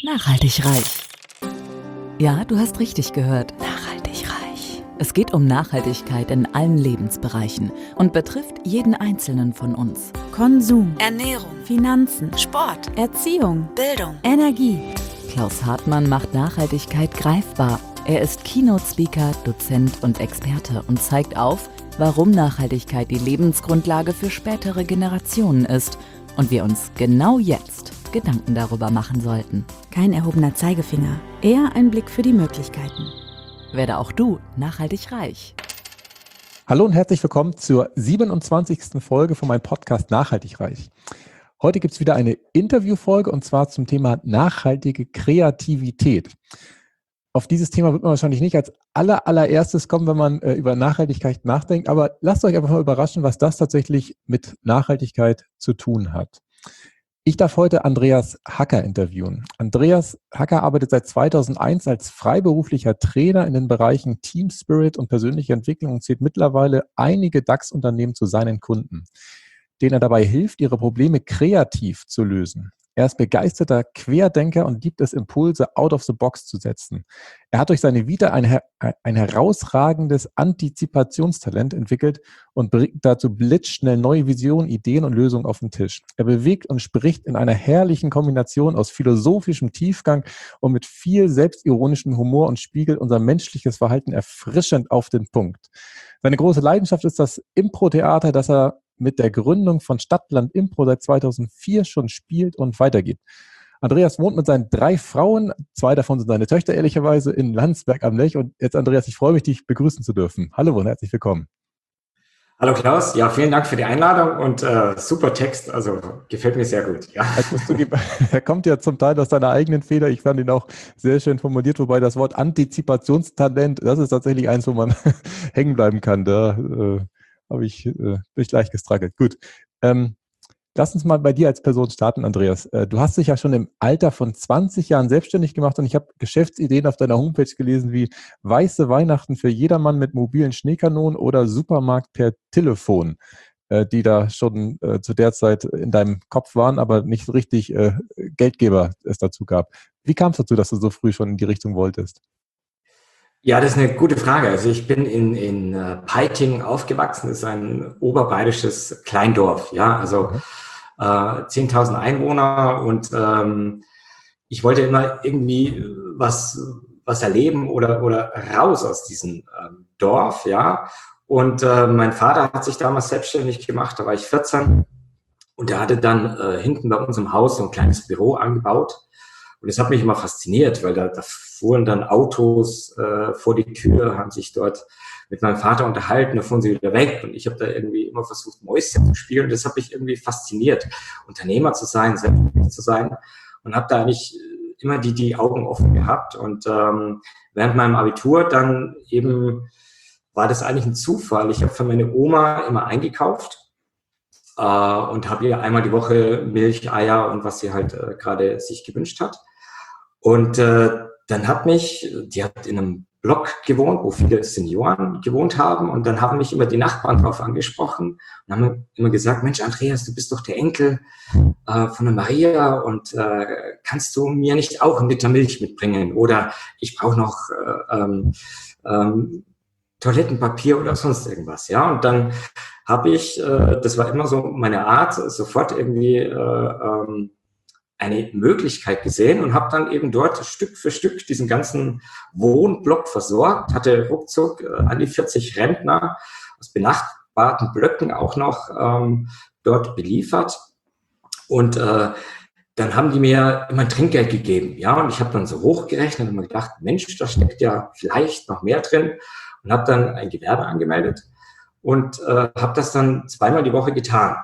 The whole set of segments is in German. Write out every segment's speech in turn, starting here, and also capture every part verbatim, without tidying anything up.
Nachhaltig reich. Ja, du hast richtig gehört. Nachhaltig reich. Es geht um Nachhaltigkeit in allen Lebensbereichen und betrifft jeden Einzelnen von uns. Konsum, Ernährung, Finanzen, Sport, Erziehung, Bildung, Energie. Klaus Hartmann macht Nachhaltigkeit greifbar. Er ist Keynote-Speaker, Dozent und Experte und zeigt auf, warum Nachhaltigkeit die Lebensgrundlage für spätere Generationen ist und wir uns genau jetzt Gedanken darüber machen sollten. Kein erhobener Zeigefinger, eher ein Blick für die Möglichkeiten. Werde auch du nachhaltig reich. Hallo und herzlich willkommen zur siebenundzwanzigsten Folge von meinem Podcast Nachhaltig reich. Heute gibt es wieder eine Interviewfolge und zwar zum Thema nachhaltige Kreativität. Auf dieses Thema wird man wahrscheinlich nicht als aller, allererstes kommen, wenn man äh, über Nachhaltigkeit nachdenkt, aber lasst euch einfach mal überraschen, was das tatsächlich mit Nachhaltigkeit zu tun hat. Ich darf heute Andreas Hacker interviewen. Andreas Hacker arbeitet seit zweitausendeins als freiberuflicher Trainer in den Bereichen Team Spirit und persönliche Entwicklung und zählt mittlerweile einige DAX-Unternehmen zu seinen Kunden, denen er dabei hilft, ihre Probleme kreativ zu lösen. Er ist begeisterter Querdenker und liebt es, Impulse out of the box zu setzen. Er hat durch seine Vita ein, ein herausragendes Antizipationstalent entwickelt und bringt dazu blitzschnell neue Visionen, Ideen und Lösungen auf den Tisch. Er bewegt und spricht in einer herrlichen Kombination aus philosophischem Tiefgang und mit viel selbstironischem Humor und spiegelt unser menschliches Verhalten erfrischend auf den Punkt. Seine große Leidenschaft ist das Impro-Theater, das er mit der Gründung von Stadtland Impro seit zweitausendvier schon spielt und weitergibt. Andreas wohnt mit seinen drei Frauen, zwei davon sind seine Töchter ehrlicherweise, in Landsberg am Lech. Und jetzt, Andreas, ich freue mich, dich begrüßen zu dürfen. Hallo und herzlich willkommen. Hallo Klaus, ja, vielen Dank für die Einladung und äh, super Text, also gefällt mir sehr gut. Ja. Er kommt ja zum Teil aus deiner eigenen Feder, ich fand ihn auch sehr schön formuliert, wobei das Wort Antizipationstalent, das ist tatsächlich eins, wo man hängen bleiben kann. Da äh, habe ich, äh, bin ich gleich gestruggelt. Gut, ähm, lass uns mal bei dir als Person starten, Andreas. Äh, du hast dich ja schon im Alter von zwanzig Jahren selbstständig gemacht und ich habe Geschäftsideen auf deiner Homepage gelesen wie weiße Weihnachten für jedermann mit mobilen Schneekanonen oder Supermarkt per Telefon, äh, die da schon äh, zu der Zeit in deinem Kopf waren, aber nicht so richtig äh, Geldgeber es dazu gab. Wie kam es dazu, dass du so früh schon in die Richtung wolltest? Ja, das ist eine gute Frage. Also ich bin in, in uh, Peiting aufgewachsen, das ist ein oberbayerisches Kleindorf, ja, also äh, zehntausend Einwohner und ähm, ich wollte immer irgendwie was, was erleben oder, oder raus aus diesem ähm, Dorf, ja, und äh, mein Vater hat sich damals selbstständig gemacht, da war ich vierzehn und der hatte dann äh, hinten bei uns im Haus so ein kleines Büro angebaut. Und das hat mich immer fasziniert, weil da, da fuhren dann Autos äh, vor die Tür, haben sich dort mit meinem Vater unterhalten, da fuhren sie wieder weg. Und ich habe da irgendwie immer versucht, Mäuschen zu spielen. Und das hat mich irgendwie fasziniert, Unternehmer zu sein, selbstständig zu sein. Und habe da eigentlich immer die, die Augen offen gehabt. Und ähm, während meinem Abitur dann eben war das eigentlich ein Zufall. Ich habe für meine Oma immer eingekauft. äh, und habe ihr einmal die Woche Milch, Eier und was sie halt äh, gerade sich gewünscht hat. Und äh, dann hat mich, die hat in einem Block gewohnt, wo viele Senioren gewohnt haben, und dann haben mich immer die Nachbarn drauf angesprochen und haben immer gesagt, Mensch, Andreas, du bist doch der Enkel äh, von der Maria und äh, kannst du mir nicht auch einen Liter Milch mitbringen? Oder ich brauche noch äh, ähm, ähm, Toilettenpapier oder sonst irgendwas, ja. Und dann habe ich, äh, das war immer so meine Art, sofort irgendwie äh, ähm, eine Möglichkeit gesehen und habe dann eben dort Stück für Stück diesen ganzen Wohnblock versorgt, hatte ruckzuck äh, an die vierzig Rentner aus benachbarten Blöcken auch noch ähm, dort beliefert. Und äh, dann haben die mir immer ein Trinkgeld gegeben, ja, und ich habe dann so hochgerechnet und mir gedacht, Mensch, da steckt ja vielleicht noch mehr drin, und habe dann ein Gewerbe angemeldet und äh, habe das dann zweimal die Woche getan.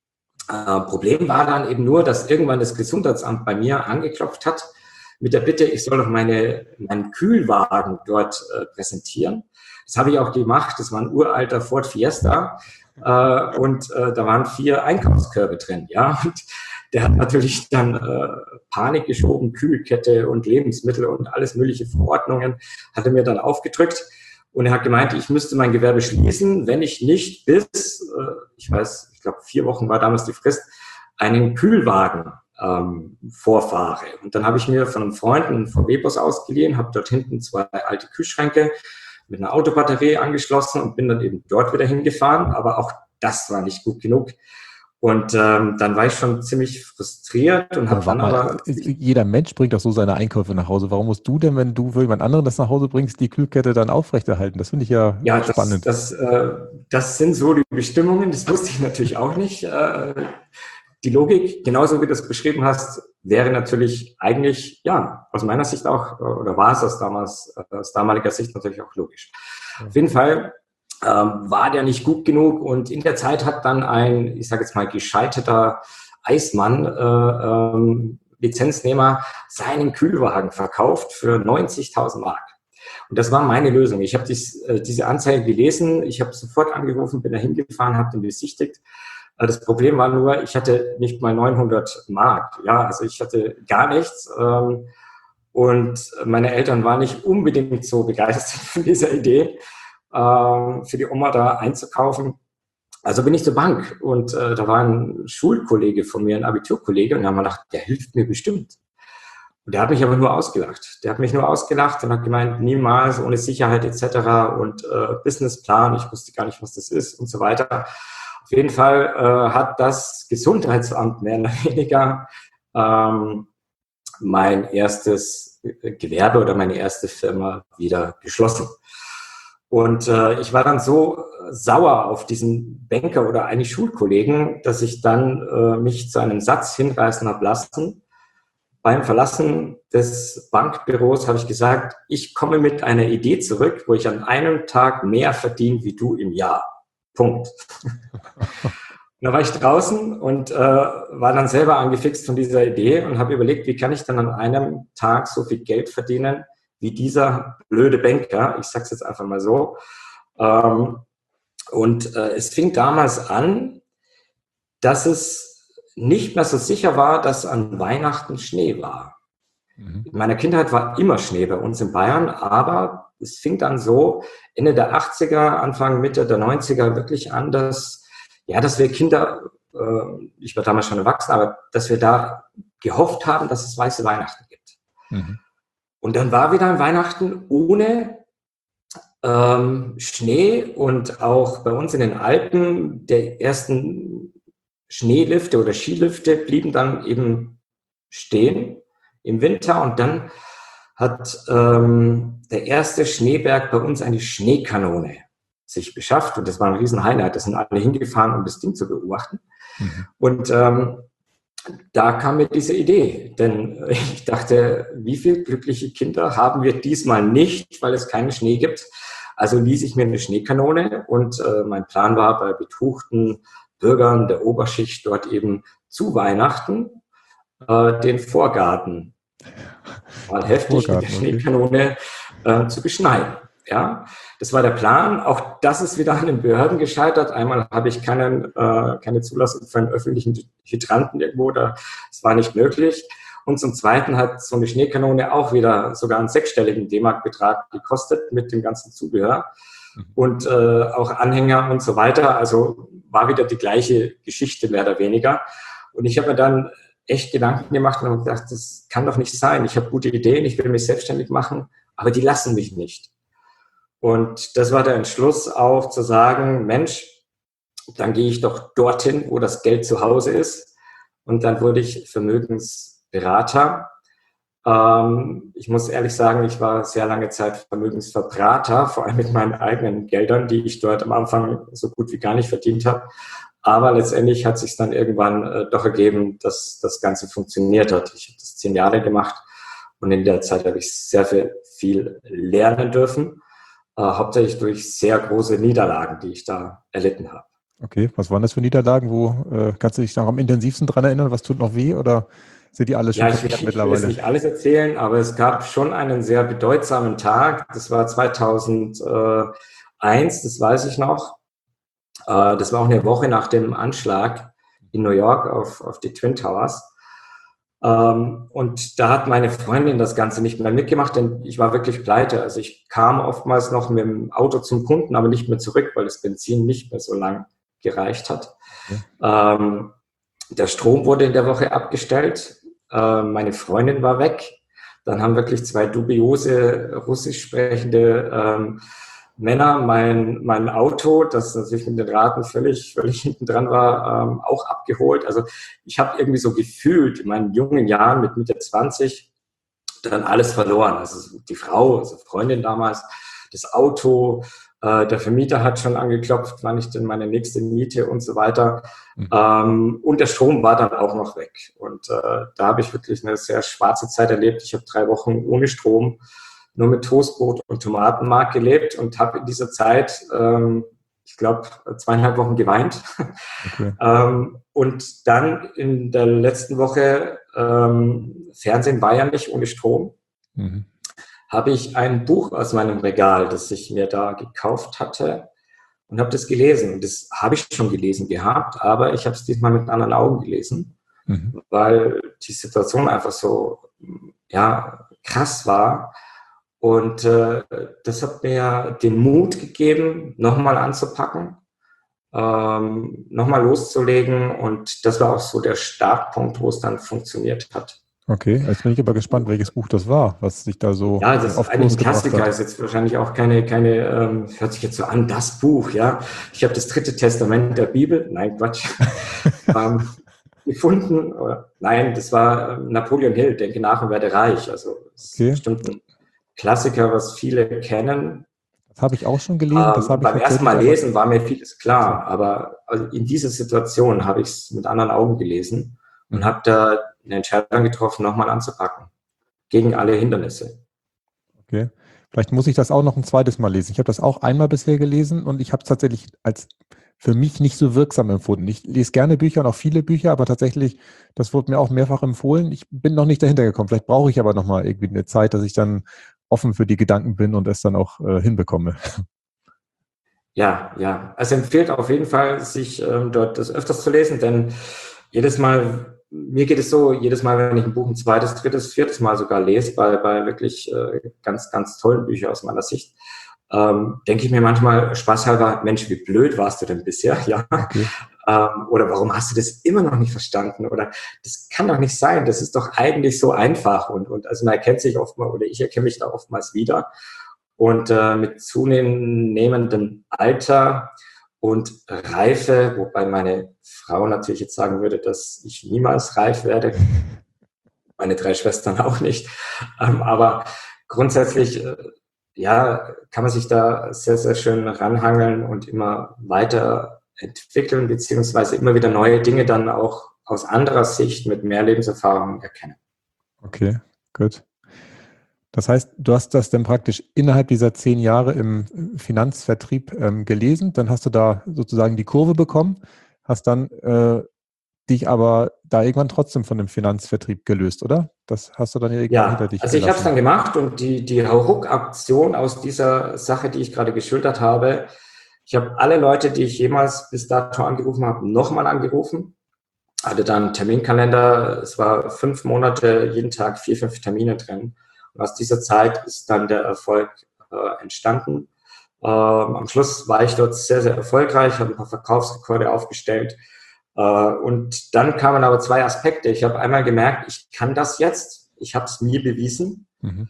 Äh, Problem war dann eben nur, dass irgendwann das Gesundheitsamt bei mir angeklopft hat mit der Bitte, ich soll doch meine, meinen Kühlwagen dort äh, präsentieren. Das habe ich auch gemacht. Das war ein uralter Ford Fiesta äh, und äh, da waren vier Einkaufskörbe drin. Ja, und der hat natürlich dann äh, Panik geschoben, Kühlkette und Lebensmittel und alles mögliche Verordnungen hat er mir dann aufgedrückt. Und er hat gemeint, ich müsste mein Gewerbe schließen, wenn ich nicht bis, äh, ich weiß, ich glaube vier Wochen war damals die Frist, einen Kühlwagen ähm, vorfahre. Und dann habe ich mir von einem Freund einen V W-Bus ausgeliehen, habe dort hinten zwei alte Kühlschränke mit einer Autobatterie angeschlossen und bin dann eben dort wieder hingefahren. Aber auch das war nicht gut genug. Und ähm, dann war ich schon ziemlich frustriert und habe dann aber... Jeder Mensch bringt doch so seine Einkäufe nach Hause. Warum musst du denn, wenn du für jemand anderen das nach Hause bringst, die Kühlkette dann aufrechterhalten? Das finde ich ja, ja spannend. Das, das, äh, das sind so die Bestimmungen. Das wusste ich natürlich auch nicht. Äh, die Logik, genauso wie du es beschrieben hast, wäre natürlich eigentlich, ja, aus meiner Sicht auch, oder war es aus, damals, aus damaliger Sicht natürlich auch logisch. Ja. Auf jeden Fall ähm, war der nicht gut genug und in der Zeit hat dann ein, ich sage jetzt mal, gescheiterter Eismann, äh, ähm, Lizenznehmer, seinen Kühlwagen verkauft für neunzigtausend Mark. Und das war meine Lösung. Ich habe dies, äh, diese Anzeige gelesen, ich habe sofort angerufen, bin da hingefahren, habe den besichtigt. Das Problem war nur, ich hatte nicht mal neunhundert Mark. Ja, also ich hatte gar nichts. Ähm, und meine Eltern waren nicht unbedingt so begeistert von dieser Idee, ähm, für die Oma da einzukaufen. Also bin ich zur Bank und äh, da war ein Schulkollege von mir, ein Abiturkollege, und da haben wir gedacht, der hilft mir bestimmt. Und der hat mich aber nur ausgelacht. Der hat mich nur ausgelacht und hat gemeint, niemals ohne Sicherheit et cetera und äh, Businessplan. Ich wusste gar nicht, was das ist und so weiter. Auf jeden Fall äh, hat das Gesundheitsamt mehr oder weniger ähm, mein erstes Gewerbe oder meine erste Firma wieder geschlossen. Und äh, ich war dann so sauer auf diesen Banker oder eigentlich Schulkollegen, dass ich dann äh, mich zu einem Satz hinreißen habe lassen. Beim Verlassen des Bankbüros habe ich gesagt, ich komme mit einer Idee zurück, wo ich an einem Tag mehr verdiene wie du im Jahr. Punkt. Und da war ich draußen und äh, war dann selber angefixt von dieser Idee und habe überlegt, wie kann ich dann an einem Tag so viel Geld verdienen wie dieser blöde Banker. Ich sage es jetzt einfach mal so. Ähm, und äh, es fing damals an, dass es nicht mehr so sicher war, dass an Weihnachten Schnee war. Mhm. In meiner Kindheit war immer Schnee bei uns in Bayern, aber es fing dann so Ende der achtziger, Anfang, Mitte der neunziger wirklich an, dass, ja, dass wir Kinder, äh, ich war damals schon erwachsen, aber dass wir da gehofft haben, dass es weiße Weihnachten gibt. Mhm. Und dann war wieder ein Weihnachten ohne ähm, Schnee und auch bei uns in den Alpen, der ersten Schneelifte oder Skilifte blieben dann eben stehen im Winter und dann hat ähm, der erste Schneeberg bei uns eine Schneekanone sich beschafft. Und das war ein riesen Highlight. Da sind alle hingefahren, um das Ding zu beobachten. Mhm. Und ähm, da kam mir diese Idee. Denn ich dachte, wie viele glückliche Kinder haben wir diesmal nicht, weil es keinen Schnee gibt. Also ließ ich mir eine Schneekanone. Und äh, mein Plan war, bei betuchten Bürgern der Oberschicht dort eben zu Weihnachten äh, den Vorgarten mal heftig mit der Schneekanone äh, zu beschneiden. Ja, das war der Plan. Auch das ist wieder an den Behörden gescheitert. Einmal habe ich keinen, äh, keine Zulassung für einen öffentlichen Hydranten irgendwo, da, das war nicht möglich. Und zum Zweiten hat so eine Schneekanone auch wieder sogar einen sechsstelligen D-Mark-Betrag gekostet mit dem ganzen Zubehör und äh, auch Anhänger und so weiter. Also war wieder die gleiche Geschichte mehr oder weniger. Und ich habe mir dann echt Gedanken gemacht und habe gedacht, das kann doch nicht sein. Ich habe gute Ideen, ich will mich selbstständig machen, aber die lassen mich nicht. Und das war der Entschluss auch zu sagen, Mensch, dann gehe ich doch dorthin, wo das Geld zu Hause ist. Und dann wurde ich Vermögensberater. Ähm, ich muss ehrlich sagen, ich war sehr lange Zeit Vermögensverbrater, vor allem mit meinen eigenen Geldern, die ich dort am Anfang so gut wie gar nicht verdient habe. Aber letztendlich hat sich dann irgendwann äh, doch ergeben, dass das Ganze funktioniert hat. Ich habe das zehn Jahre gemacht und in der Zeit habe ich sehr viel, viel lernen dürfen, äh, hauptsächlich durch sehr große Niederlagen, die ich da erlitten habe. Okay, was waren das für Niederlagen? Wo äh, kannst du dich noch am intensivsten dran erinnern? Was tut noch weh oder sind die alle schon ja, ich, ich, mittlerweile? Ich will jetzt nicht alles erzählen, aber es gab schon einen sehr bedeutsamen Tag. Das war zweitausendeins, das weiß ich noch. Das war auch eine Woche nach dem Anschlag in New York auf, auf die Twin Towers. Und da hat meine Freundin das Ganze nicht mehr mitgemacht, denn ich war wirklich pleite. Also ich kam oftmals noch mit dem Auto zum Kunden, aber nicht mehr zurück, weil das Benzin nicht mehr so lang gereicht hat. Okay. Der Strom wurde in der Woche abgestellt äh, meine Freundin war weg. Dann haben wirklich zwei dubiose russisch sprechende ähm, Männer mein, mein Auto, das natürlich mit den Raten völlig, völlig hinten dran war, ähm, auch abgeholt. Also ich habe irgendwie so gefühlt in meinen jungen Jahren mit Mitte zwanzig dann alles verloren. Also die Frau, also Freundin damals, das Auto, äh, der Vermieter hat schon angeklopft, wann ich denn meine nächste Miete und so weiter. Mhm. Ähm, und der Strom war dann auch noch weg. Und äh, da habe ich wirklich eine sehr schwarze Zeit erlebt. Ich habe drei Wochen ohne Strom, nur mit Toastbrot und Tomatenmark gelebt und habe in dieser Zeit, ähm, ich glaube, zweieinhalb Wochen geweint. Okay. ähm, und dann in der letzten Woche, ähm, Fernsehen war ja nicht ohne Strom, mhm. habe ich ein Buch aus meinem Regal, das ich mir da gekauft hatte und habe das gelesen. Und das habe ich schon gelesen gehabt, aber ich habe es diesmal mit anderen Augen gelesen, mhm. weil die Situation einfach so ja, krass war. Und äh, das hat mir den Mut gegeben, nochmal anzupacken, ähm, nochmal loszulegen. Und das war auch so der Startpunkt, wo es dann funktioniert hat. Okay, jetzt bin ich aber gespannt, welches Buch das war, was sich da so ja, das auf ist eigentlich Kurs ein Klassiker, hat. ist jetzt wahrscheinlich auch keine, keine ähm, hört sich jetzt so an, das Buch, ja. Ich habe das dritte Testament der Bibel, nein, Quatsch, ähm, gefunden. Oder, nein, das war ähm, Napoleon Hill, Denke nach und werde reich. Also das okay. ist bestimmt ein Klassiker, was viele kennen. Das habe ich auch schon gelesen. Das ähm, habe ich beim ersten Mal lesen war mir vieles klar, aber in dieser Situation habe ich es mit anderen Augen gelesen und habe da eine Entscheidung getroffen, nochmal anzupacken. Gegen alle Hindernisse. Okay. Vielleicht muss ich das auch noch ein zweites Mal lesen. Ich habe das auch einmal bisher gelesen und ich habe es tatsächlich als für mich nicht so wirksam empfunden. Ich lese gerne Bücher und auch viele Bücher, aber tatsächlich, das wurde mir auch mehrfach empfohlen. Ich bin noch nicht dahinter gekommen. Vielleicht brauche ich aber noch mal irgendwie eine Zeit, dass ich dann offen für die Gedanken bin und es dann auch äh, hinbekomme. Ja, ja. Also empfiehlt auf jeden Fall, sich ähm, dort das öfters zu lesen, denn jedes Mal, mir geht es so, jedes Mal, wenn ich ein Buch ein zweites, drittes, viertes Mal sogar lese, bei, bei wirklich äh, ganz, ganz tollen Büchern aus meiner Sicht, ähm, denke ich mir manchmal spaßhalber, Mensch, wie blöd warst du denn bisher? Ja. Okay. Ähm, oder warum hast du das immer noch nicht verstanden? Oder das kann doch nicht sein, das ist doch eigentlich so einfach. Und, und also man erkennt sich oftmals, oder ich erkenne mich da oftmals wieder. Und äh, mit zunehmendem Alter und Reife, wobei meine Frau natürlich jetzt sagen würde, dass ich niemals reif werde, meine drei Schwestern auch nicht, ähm, aber grundsätzlich äh, ja, kann man sich da sehr, sehr schön ranhangeln und immer weiter entwickeln, beziehungsweise immer wieder neue Dinge dann auch aus anderer Sicht mit mehr Lebenserfahrung erkennen. Okay, gut. Das heißt, du hast das dann praktisch innerhalb dieser zehn Jahre im Finanzvertrieb ähm, gelesen, dann hast du da sozusagen die Kurve bekommen, hast dann äh, dich aber da irgendwann trotzdem von dem Finanzvertrieb gelöst, oder? Das hast du dann irgendwann ja, hinter dich also ich habe es dann gemacht und die, die Hauruck-Aktion aus dieser Sache, die ich gerade geschildert habe, ich habe alle Leute, die ich jemals bis dato angerufen habe, nochmal angerufen, hatte dann einen Terminkalender, es war fünf Monate, jeden Tag vier, fünf Termine drin. Und aus dieser Zeit ist dann der Erfolg äh, entstanden. Ähm, am Schluss war ich dort sehr, sehr erfolgreich, habe ein paar Verkaufsrekorde aufgestellt. Äh, und dann kamen aber zwei Aspekte. Ich habe einmal gemerkt, ich kann das jetzt. Ich habe es mir bewiesen. Mhm.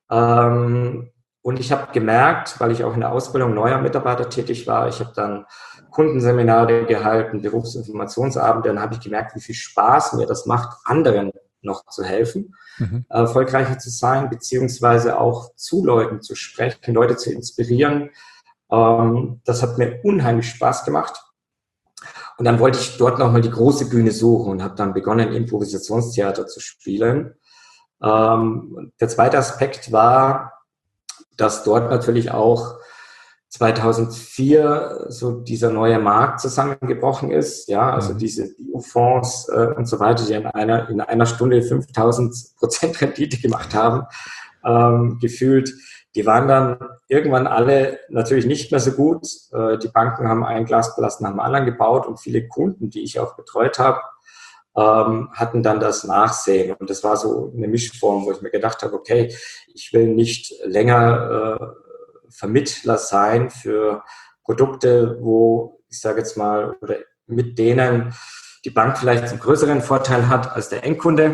Ähm, und ich habe gemerkt, weil ich auch in der Ausbildung neuer Mitarbeiter tätig war, ich habe dann Kundenseminare gehalten, Berufsinformationsabende, dann habe ich gemerkt, wie viel Spaß mir das macht, anderen noch zu helfen, mhm. erfolgreicher zu sein, beziehungsweise auch zu Leuten zu sprechen, Leute zu inspirieren. Ähm, das hat mir unheimlich Spaß gemacht. Und dann wollte ich dort nochmal die große Bühne suchen und habe dann begonnen, Improvisationstheater zu spielen. Ähm, der zweite Aspekt war, dass dort natürlich auch zweitausendvier so dieser neue Markt zusammengebrochen ist, ja, also mhm. diese Biofonds äh, und so weiter, die in einer, in einer Stunde fünftausend Prozent Rendite gemacht haben, ähm, gefühlt, die waren dann irgendwann alle natürlich nicht mehr so gut. Äh, die Banken haben ein Glasglas nach dem anderen gebaut und viele Kunden, die ich auch betreut habe, ähm, hatten dann das Nachsehen. Und das war so eine Mischform, wo ich mir gedacht habe, okay, ich will nicht länger äh, Vermittler sein für Produkte, wo, ich sage jetzt mal, oder mit denen die Bank vielleicht einen größeren Vorteil hat als der Endkunde.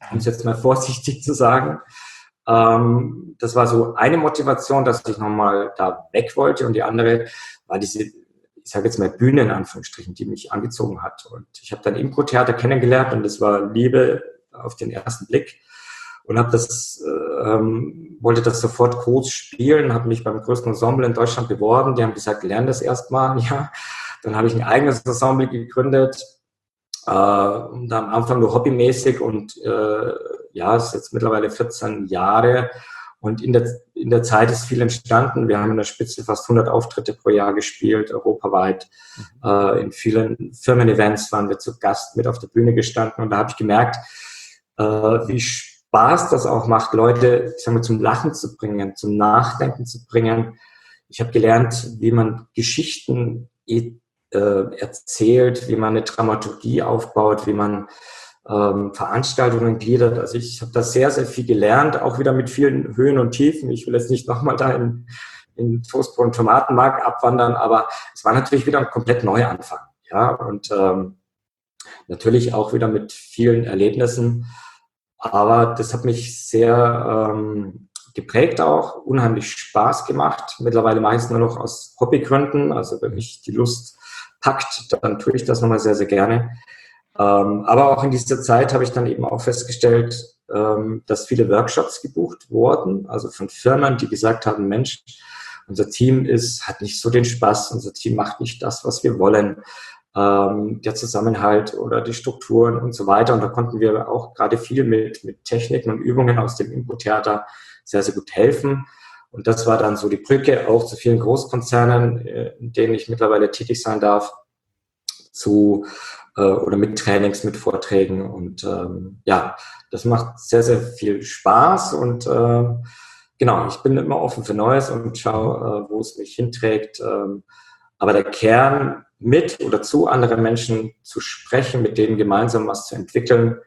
um es jetzt mal vorsichtig zu sagen. Ähm, das war so eine Motivation, dass ich nochmal da weg wollte, und die andere war diese, ich sage jetzt mal Bühne in Anführungsstrichen, die mich angezogen hat. Und ich habe dann Impro-Theater kennengelernt, und das war Liebe auf den ersten Blick, und habe das, ähm, wollte das sofort groß spielen, habe mich beim größten Ensemble in Deutschland beworben. Die haben gesagt, lern das erstmal. Ja, dann habe ich ein eigenes Ensemble gegründet, äh, und am Anfang nur hobbymäßig, und äh, ja, es ist jetzt mittlerweile vierzehn Jahre, und in der, in der Zeit ist viel entstanden. Wir haben in der Spitze fast hundert Auftritte pro Jahr gespielt, europaweit. Mhm. Äh, in vielen Firmen-Events waren wir zu Gast mit auf der Bühne gestanden, und da habe ich gemerkt, äh, wie Spaß das auch macht, Leute, ich sag mal, zum Lachen zu bringen, zum Nachdenken zu bringen. Ich habe gelernt, wie man Geschichten äh, erzählt, wie man eine Dramaturgie aufbaut, wie man ähm, Veranstaltungen gliedert. Also ich habe da sehr, sehr viel gelernt, auch wieder mit vielen Höhen und Tiefen. Ich will jetzt nicht nochmal da in, in Toastbrot und Tomatenmark abwandern, aber es war natürlich wieder ein komplett neuer Anfang. Ja, und ähm, natürlich auch wieder mit vielen Erlebnissen. Aber das hat mich sehr ähm, geprägt auch, unheimlich Spaß gemacht. Mittlerweile mache ich es nur noch aus Hobbygründen. Also wenn mich die Lust packt, dann tue ich das nochmal sehr, sehr gerne. Ähm, aber auch in dieser Zeit habe ich dann eben auch festgestellt, ähm, dass viele Workshops gebucht wurden, also von Firmen, die gesagt haben, Mensch, unser Team ist, hat nicht so den Spaß, unser Team macht nicht das, was wir wollen. Der Zusammenhalt oder die Strukturen und so weiter. Und da konnten wir auch gerade viel mit, mit Techniken und Übungen aus dem Impro-Theater sehr, sehr gut helfen. Und das war dann so die Brücke auch zu vielen Großkonzernen, in denen ich mittlerweile tätig sein darf, zu äh, oder mit Trainings, mit Vorträgen. Und ähm, ja, das macht sehr, sehr viel Spaß. Und äh, genau, ich bin immer offen für Neues und schaue, äh, wo es mich hinträgt. Ähm, aber der Kern, mit oder zu anderen Menschen zu sprechen, mit denen gemeinsam was zu entwickeln,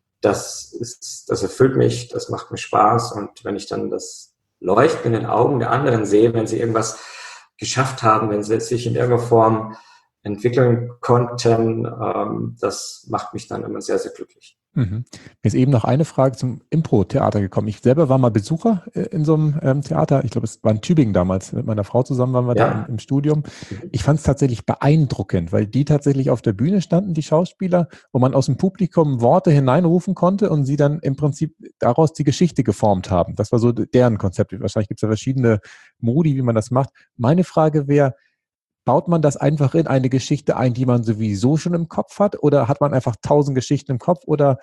das ist, das erfüllt mich, das macht mir Spaß. Und wenn ich dann das Leuchten in den Augen der anderen sehe, wenn sie irgendwas geschafft haben, wenn sie sich in irgendeiner Form entwickeln konnten, ähm, das macht mich dann immer sehr, sehr glücklich. Mhm. Mir ist eben noch eine Frage zum Impro-Theater gekommen. Ich selber war mal Besucher in so einem ähm, Theater. Ich glaube, es war in Tübingen damals. Mit meiner Frau zusammen waren wir ja. da im, im Studium. Ich fand es tatsächlich beeindruckend, weil die tatsächlich auf der Bühne standen, die Schauspieler, wo man aus dem Publikum Worte hineinrufen konnte und sie dann im Prinzip daraus die Geschichte geformt haben. Das war so deren Konzept. Wahrscheinlich gibt es ja verschiedene Modi, wie man das macht. Meine Frage wäre, baut man das einfach in eine Geschichte ein, die man sowieso schon im Kopf hat? Oder hat man einfach tausend Geschichten im Kopf? Oder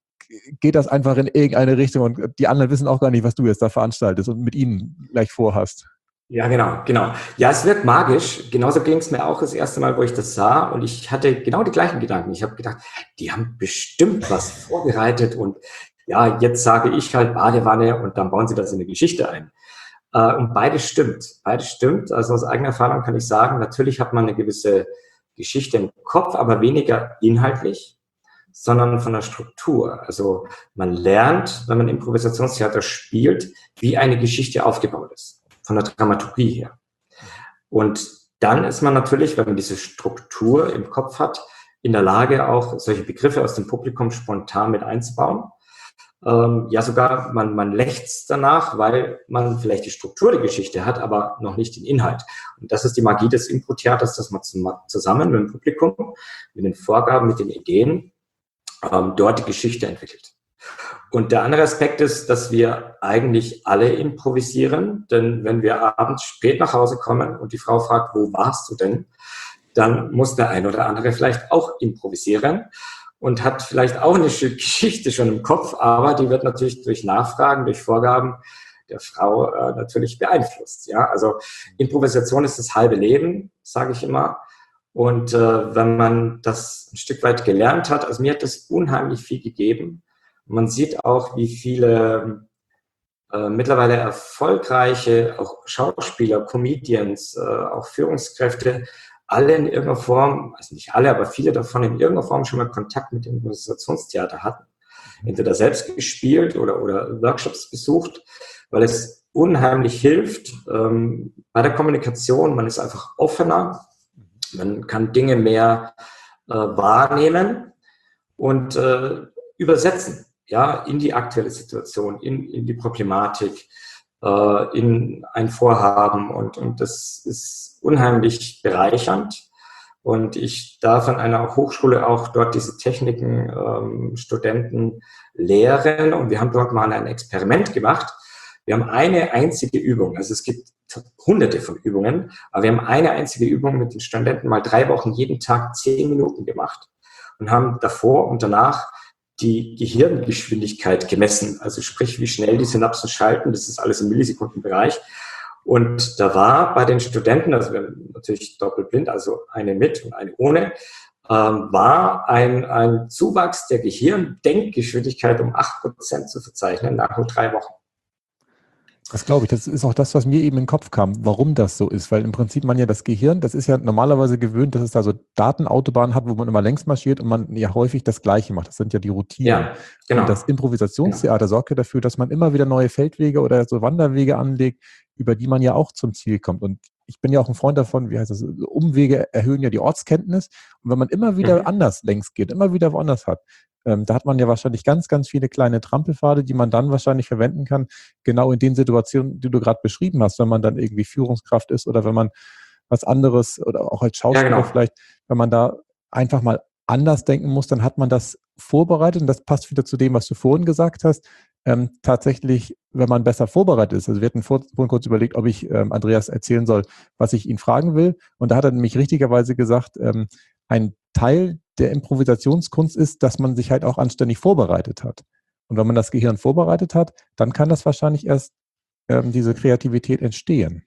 geht das einfach in irgendeine Richtung und die anderen wissen auch gar nicht, was du jetzt da veranstaltest und mit ihnen gleich vorhast? Ja, genau, genau. Ja, es wird magisch. Genauso ging es mir auch das erste Mal, wo ich das sah. Und ich hatte genau die gleichen Gedanken. Ich habe gedacht, die haben bestimmt was vorbereitet. Und ja, jetzt sage ich halt Badewanne und dann bauen sie das in eine Geschichte ein. Und beides stimmt, beides stimmt. Also aus eigener Erfahrung kann ich sagen, natürlich hat man eine gewisse Geschichte im Kopf, aber weniger inhaltlich, sondern von der Struktur. Also man lernt, wenn man Improvisationstheater spielt, wie eine Geschichte aufgebaut ist, von der Dramaturgie her. Und dann ist man natürlich, wenn man diese Struktur im Kopf hat, in der Lage, auch solche Begriffe aus dem Publikum spontan mit einzubauen. Ähm, ja, sogar man, man lechzt danach, weil man vielleicht die Struktur der Geschichte hat, aber noch nicht den Inhalt. Und das ist die Magie des Impro-Theaters, dass man zusammen mit dem Publikum, mit den Vorgaben, mit den Ideen ähm, dort die Geschichte entwickelt. Und der andere Aspekt ist, dass wir eigentlich alle improvisieren, denn wenn wir abends spät nach Hause kommen und die Frau fragt, wo warst du denn, dann muss der ein oder andere vielleicht auch improvisieren und hat vielleicht auch eine Geschichte schon im Kopf, aber die wird natürlich durch Nachfragen, durch Vorgaben der Frau äh, natürlich beeinflusst. Ja, also Improvisation ist das halbe Leben, sage ich immer. Und äh, wenn man das ein Stück weit gelernt hat, also mir hat das unheimlich viel gegeben. Man sieht auch, wie viele äh, mittlerweile erfolgreiche, auch Schauspieler, Comedians, äh, auch Führungskräfte, alle in irgendeiner Form, also nicht alle, aber viele davon in irgendeiner Form schon mal Kontakt mit dem Improvisationstheater hatten. Entweder selbst gespielt oder, oder Workshops besucht, weil es unheimlich hilft ähm, bei der Kommunikation. Man ist einfach offener, man kann Dinge mehr äh, wahrnehmen und äh, übersetzen ja, in die aktuelle Situation, in, in die Problematik, äh, in ein Vorhaben und, und das ist unheimlich bereichernd. Und ich darf an einer Hochschule auch dort diese Techniken ähm, Studenten lehren und wir haben dort mal ein Experiment gemacht. Wir haben eine einzige Übung, also es gibt hunderte von Übungen, aber wir haben eine einzige Übung mit den Studenten mal drei Wochen jeden Tag zehn Minuten gemacht und haben davor und danach die Gehirngeschwindigkeit gemessen, also sprich, wie schnell die Synapsen schalten, das ist alles im Millisekundenbereich. Und da war bei den Studenten, also wir haben natürlich doppelblind, also eine mit und eine ohne, ähm, war ein, ein Zuwachs der Gehirndenkgeschwindigkeit um acht Prozent zu verzeichnen nach nur drei Wochen. Das glaube ich, das ist auch das, was mir eben in den Kopf kam, warum das so ist, weil im Prinzip man ja das Gehirn, das ist ja normalerweise gewöhnt, dass es da so Datenautobahnen hat, wo man immer längs marschiert und man ja häufig das Gleiche macht. Das sind ja die Routinen. Ja, genau. Und das Improvisationstheater genau. sorgt ja dafür, dass man immer wieder neue Feldwege oder so Wanderwege anlegt, über die man ja auch zum Ziel kommt. Und ich bin ja auch ein Freund davon, wie heißt das, Umwege erhöhen ja die Ortskenntnis. Und wenn man immer wieder mhm. anders längs geht, immer wieder woanders hat, ähm, da hat man ja wahrscheinlich ganz, ganz viele kleine Trampelpfade, die man dann wahrscheinlich verwenden kann, genau in den Situationen, die du gerade beschrieben hast, wenn man dann irgendwie Führungskraft ist oder wenn man was anderes oder auch als Schauspieler ja, genau. vielleicht, wenn man da einfach mal anders denken muss, dann hat man das vorbereitet und das passt wieder zu dem, was du vorhin gesagt hast. Ähm, tatsächlich, wenn man besser vorbereitet ist, also wir hatten vor, vorhin kurz überlegt, ob ich ähm, Andreas erzählen soll, was ich ihn fragen will und da hat er nämlich richtigerweise gesagt, ähm, ein Teil der Improvisationskunst ist, dass man sich halt auch anständig vorbereitet hat. Und wenn man das Gehirn vorbereitet hat, dann kann das wahrscheinlich erst ähm, diese Kreativität entstehen.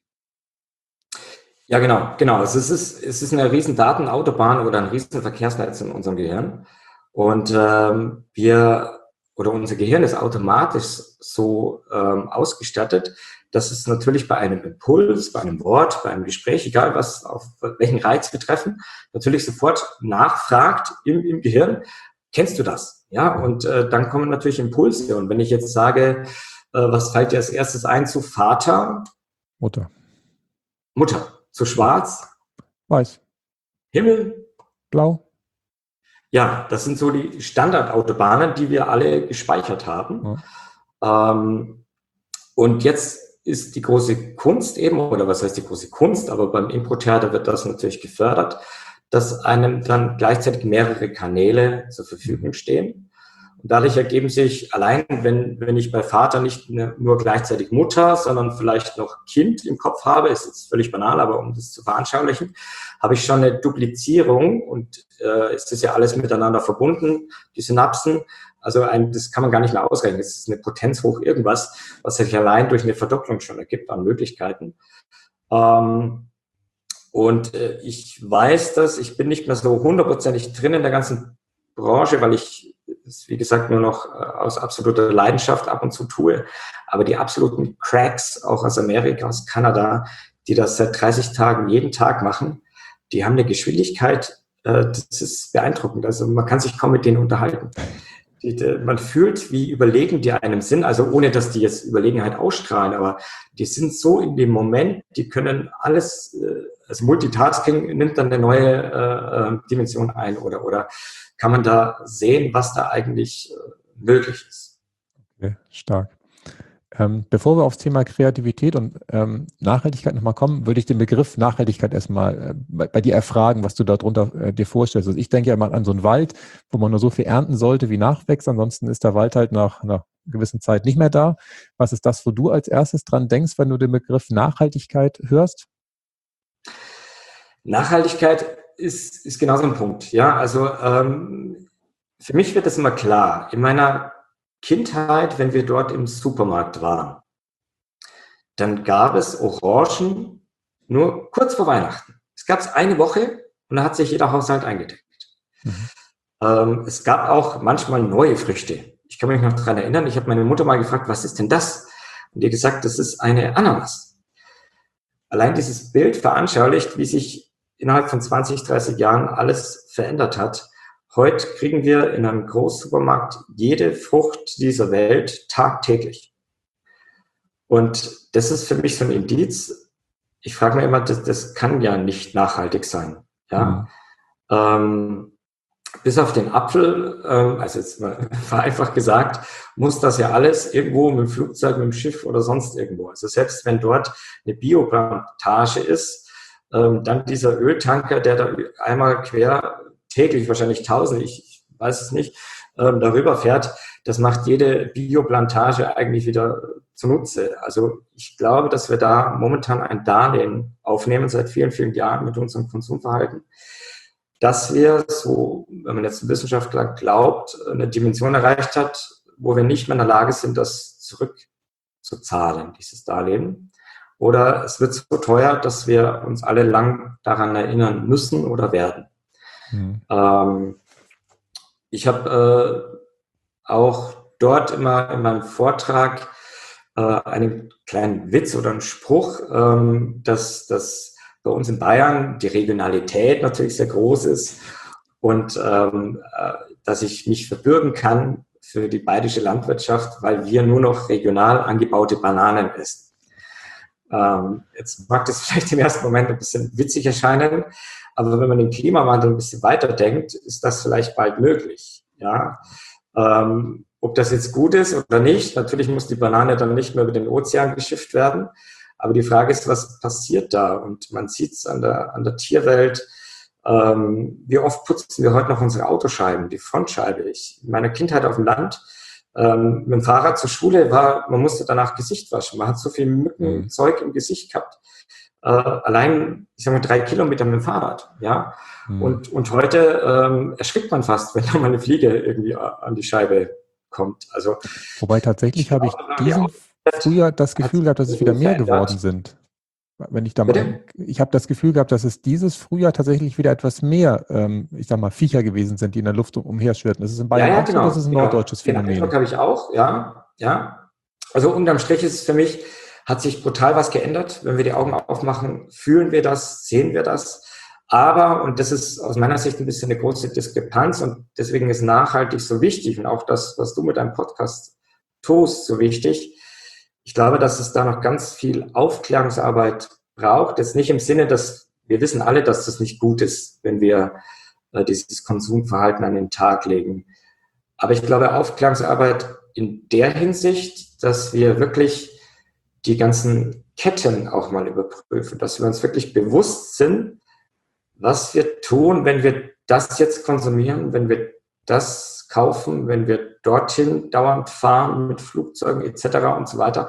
Ja, genau, genau. Also es ist, es ist eine riesen Datenautobahn oder ein riesen Verkehrsnetz in unserem Gehirn. Und ähm, wir oder unser Gehirn ist automatisch so ähm, ausgestattet, dass es natürlich bei einem Impuls, bei einem Wort, bei einem Gespräch, egal was, auf welchen Reiz wir treffen, natürlich sofort nachfragt im, im Gehirn, kennst du das? Ja, und äh, dann kommen natürlich Impulse. Und wenn ich jetzt sage, äh, was fällt dir als erstes ein zu Vater? Mutter. Mutter. Zu schwarz? Weiß. Himmel? Blau. Ja, das sind so die Standardautobahnen, die wir alle gespeichert haben. Ja. Ähm, und jetzt ist die große Kunst eben, oder was heißt die große Kunst, aber beim Impro-Theater wird das natürlich gefördert, dass einem dann gleichzeitig mehrere Kanäle zur Verfügung stehen. Und dadurch ergeben sich allein, wenn, wenn ich bei Vater nicht nur gleichzeitig Mutter, sondern vielleicht noch Kind im Kopf habe, ist jetzt völlig banal, aber um das zu veranschaulichen, habe ich schon eine Duplizierung und äh, es ist ja alles miteinander verbunden, die Synapsen. Also ein, das kann man gar nicht mehr ausrechnen. Es ist eine Potenz hoch irgendwas, was sich allein durch eine Verdopplung schon ergibt an Möglichkeiten. Ähm, und äh, ich weiß das, ich bin nicht mehr so hundertprozentig drin in der ganzen Branche, weil ich es, wie gesagt, nur noch äh, aus absoluter Leidenschaft ab und zu tue. Aber die absoluten Cracks, auch aus Amerika, aus Kanada, die das seit dreißig Tagen jeden Tag machen, die haben eine Geschwindigkeit, äh, das ist beeindruckend. Also man kann sich kaum mit denen unterhalten. Die, die, man fühlt, wie überlegen die einem sind, also ohne, dass die jetzt Überlegenheit ausstrahlen, aber die sind so in dem Moment, die können alles, äh, also Multitasking nimmt dann eine neue äh, Dimension ein oder, oder kann man da sehen, was da eigentlich äh, möglich ist. Okay, stark. Ähm, bevor wir aufs Thema Kreativität und ähm, Nachhaltigkeit nochmal kommen, würde ich den Begriff Nachhaltigkeit erstmal äh, bei, bei dir erfragen, was du darunter äh, dir vorstellst. Also ich denke ja mal an so einen Wald, wo man nur so viel ernten sollte, wie nachwächst. Ansonsten ist der Wald halt nach einer gewissen Zeit nicht mehr da. Was ist das, wo du als erstes dran denkst, wenn du den Begriff Nachhaltigkeit hörst? Nachhaltigkeit ist, ist genau so ein Punkt. Ja, also ähm, für mich wird das immer klar. In meiner Kindheit, wenn wir dort im Supermarkt waren, dann gab es Orangen nur kurz vor Weihnachten. Es gab es eine Woche und da hat sich jeder Haushalt eingedeckt. Mhm. Ähm, es gab auch manchmal neue Früchte. Ich kann mich noch daran erinnern, ich habe meine Mutter mal gefragt, was ist denn das? Und die hat gesagt, das ist eine Ananas. Allein dieses Bild veranschaulicht, wie sich innerhalb von zwanzig, dreißig Jahren alles verändert hat. Heute kriegen wir in einem Großsupermarkt jede Frucht dieser Welt tagtäglich. Und das ist für mich so ein Indiz. Ich frage mich immer, das, das kann ja nicht nachhaltig sein. Ja? Mhm. Ähm, bis auf den Apfel, ähm, also jetzt mal vereinfacht gesagt, muss das ja alles irgendwo mit dem Flugzeug, mit dem Schiff oder sonst irgendwo. Also selbst wenn dort eine Bioplantage ist, ähm, dann dieser Öltanker, der da einmal quer, täglich wahrscheinlich tausend, ich, ich weiß es nicht, ähm, darüber fährt, das macht jede Bioplantage eigentlich wieder zunutze. Also ich glaube, dass wir da momentan ein Darlehen aufnehmen seit vielen, vielen Jahren mit unserem Konsumverhalten, dass wir so, wenn man jetzt ein Wissenschaftler glaubt, eine Dimension erreicht hat, wo wir nicht mehr in der Lage sind, das zurückzuzahlen, dieses Darlehen. Oder es wird so teuer, dass wir uns alle lang daran erinnern müssen oder werden. Mhm. Ähm, ich habe äh, auch dort immer in meinem Vortrag äh, einen kleinen Witz oder einen Spruch, ähm, dass das bei uns in Bayern die Regionalität natürlich sehr groß ist und ähm, äh, dass ich mich verbürgen kann für die bayerische Landwirtschaft, weil wir nur noch regional angebaute Bananen essen. Ähm, jetzt mag das vielleicht im ersten Moment ein bisschen witzig erscheinen, aber wenn man den Klimawandel ein bisschen weiterdenkt, ist das vielleicht bald möglich. Ja? Ähm, ob das jetzt gut ist oder nicht, natürlich muss die Banane dann nicht mehr über den Ozean geschifft werden. Aber die Frage ist, was passiert da? Und man sieht es an der, an der Tierwelt. Ähm, wie oft putzen wir heute noch unsere Autoscheiben, die Frontscheibe? Ich, in meiner Kindheit auf dem Land, ähm, mit dem Fahrrad zur Schule war, man musste danach Gesicht waschen. Man hat so viel Mückenzeug im Gesicht gehabt. Äh, allein, ich sage mal, drei Kilometer mit dem Fahrrad. Ja? Mhm. Und, und heute ähm, erschrickt man fast, wenn da mal eine Fliege irgendwie an die Scheibe kommt. Also, Wobei tatsächlich habe ich diesen früher das Gefühl gehabt, dass es wieder mehr geworden sind. Wenn ich da mal, ich habe das Gefühl gehabt, dass es dieses Frühjahr tatsächlich wieder etwas mehr, ähm, ich sag mal, Viecher gewesen sind, die in der Luft umherschwirrten. Das ist in Bayern ja, ja, auch genau, so, das ist ein genau. norddeutsches Phänomen. Den habe ich auch, ja, ja. Also unterm Strich ist es für mich, hat sich brutal was geändert. Wenn wir die Augen aufmachen, fühlen wir das, sehen wir das. Aber, und das ist aus meiner Sicht ein bisschen eine große Diskrepanz und deswegen ist nachhaltig so wichtig und auch das, was du mit deinem Podcast tust, so wichtig. Ich glaube, dass es da noch ganz viel Aufklärungsarbeit braucht. Das ist nicht im Sinne, dass wir wissen alle, dass das nicht gut ist, wenn wir äh, dieses Konsumverhalten an den Tag legen. Aber ich glaube, Aufklärungsarbeit in der Hinsicht, dass wir wirklich die ganzen Ketten auch mal überprüfen, dass wir uns wirklich bewusst sind, was wir tun, wenn wir das jetzt konsumieren, wenn wir das kaufen, wenn wir dorthin dauernd fahren mit Flugzeugen et cetera und so weiter.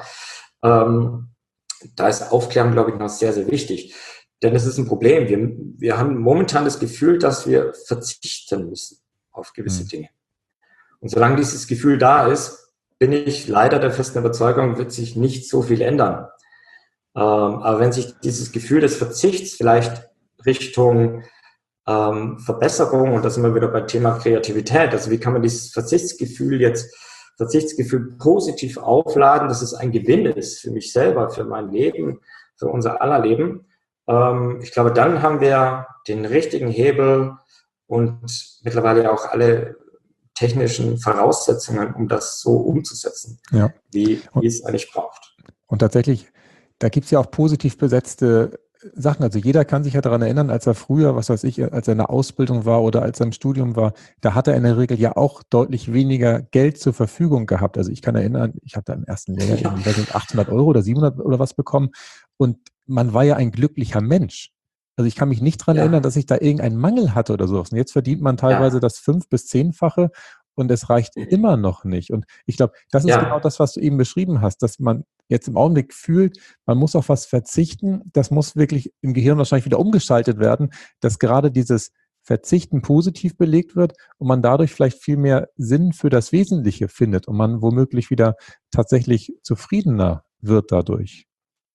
Ähm, da ist Aufklärung, glaube ich, noch sehr, sehr wichtig. Denn es ist ein Problem. Wir, wir haben momentan das Gefühl, dass wir verzichten müssen auf gewisse mhm. Dinge. Und solange dieses Gefühl da ist, bin ich leider der festen Überzeugung, wird sich nicht so viel ändern. Ähm, aber wenn sich dieses Gefühl des Verzichts vielleicht Richtung ähm, Verbesserung, und da sind wir wieder beim Thema Kreativität, also wie kann man dieses Verzichtsgefühl jetzt, Verzichtsgefühl positiv aufladen, dass es ein Gewinn ist für mich selber, für mein Leben, für unser aller Leben. Ähm, ich glaube, dann haben wir den richtigen Hebel und mittlerweile auch alle technischen Voraussetzungen, um das so umzusetzen, ja. wie, wie es eigentlich braucht. Und tatsächlich, da gibt es ja auch positiv besetzte Sachen. Also jeder kann sich ja daran erinnern, als er früher, was weiß ich, als er in der Ausbildung war oder als er im Studium war, da hat er in der Regel ja auch deutlich weniger Geld zur Verfügung gehabt. Also ich kann erinnern, ich habe da im ersten Lehrjahr ja. achthundert Euro oder siebenhundert oder was bekommen und man war ja ein glücklicher Mensch. Also ich kann mich nicht daran ja. erinnern, dass ich da irgendeinen Mangel hatte oder sowas. Und jetzt verdient man teilweise ja. das fünf- bis zehnfache und es reicht immer noch nicht. Und ich glaube, das ist ja. genau das, was du eben beschrieben hast, dass man jetzt im Augenblick fühlt, man muss auf was verzichten. Das muss wirklich im Gehirn wahrscheinlich wieder umgeschaltet werden, dass gerade dieses Verzichten positiv belegt wird und man dadurch vielleicht viel mehr Sinn für das Wesentliche findet und man womöglich wieder tatsächlich zufriedener wird dadurch.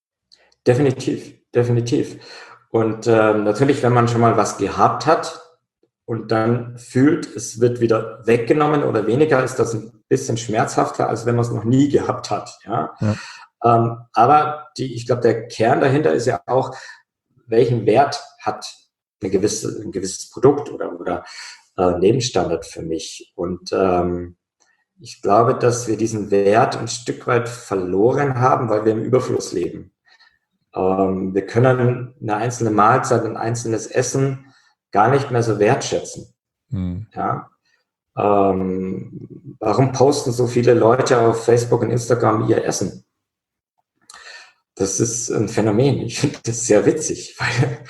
Definitiv, definitiv. Und äh, natürlich, wenn man schon mal was gehabt hat und dann fühlt, es wird wieder weggenommen oder weniger, ist das ein bisschen schmerzhafter, als wenn man es noch nie gehabt hat. Ja? Ja. Ähm, aber die, ich glaube, der Kern dahinter ist ja auch, welchen Wert hat eine gewisse, ein gewisses Produkt oder, oder äh, Lebensstandard für mich. Und ähm, ich glaube, dass wir diesen Wert ein Stück weit verloren haben, weil wir im Überfluss leben. Ähm, wir können eine einzelne Mahlzeit, ein einzelnes Essen gar nicht mehr so wertschätzen. Hm. Ja. Ähm, warum posten so viele Leute auf Facebook und Instagram ihr Essen? Das ist ein Phänomen. Ich finde das sehr witzig, weil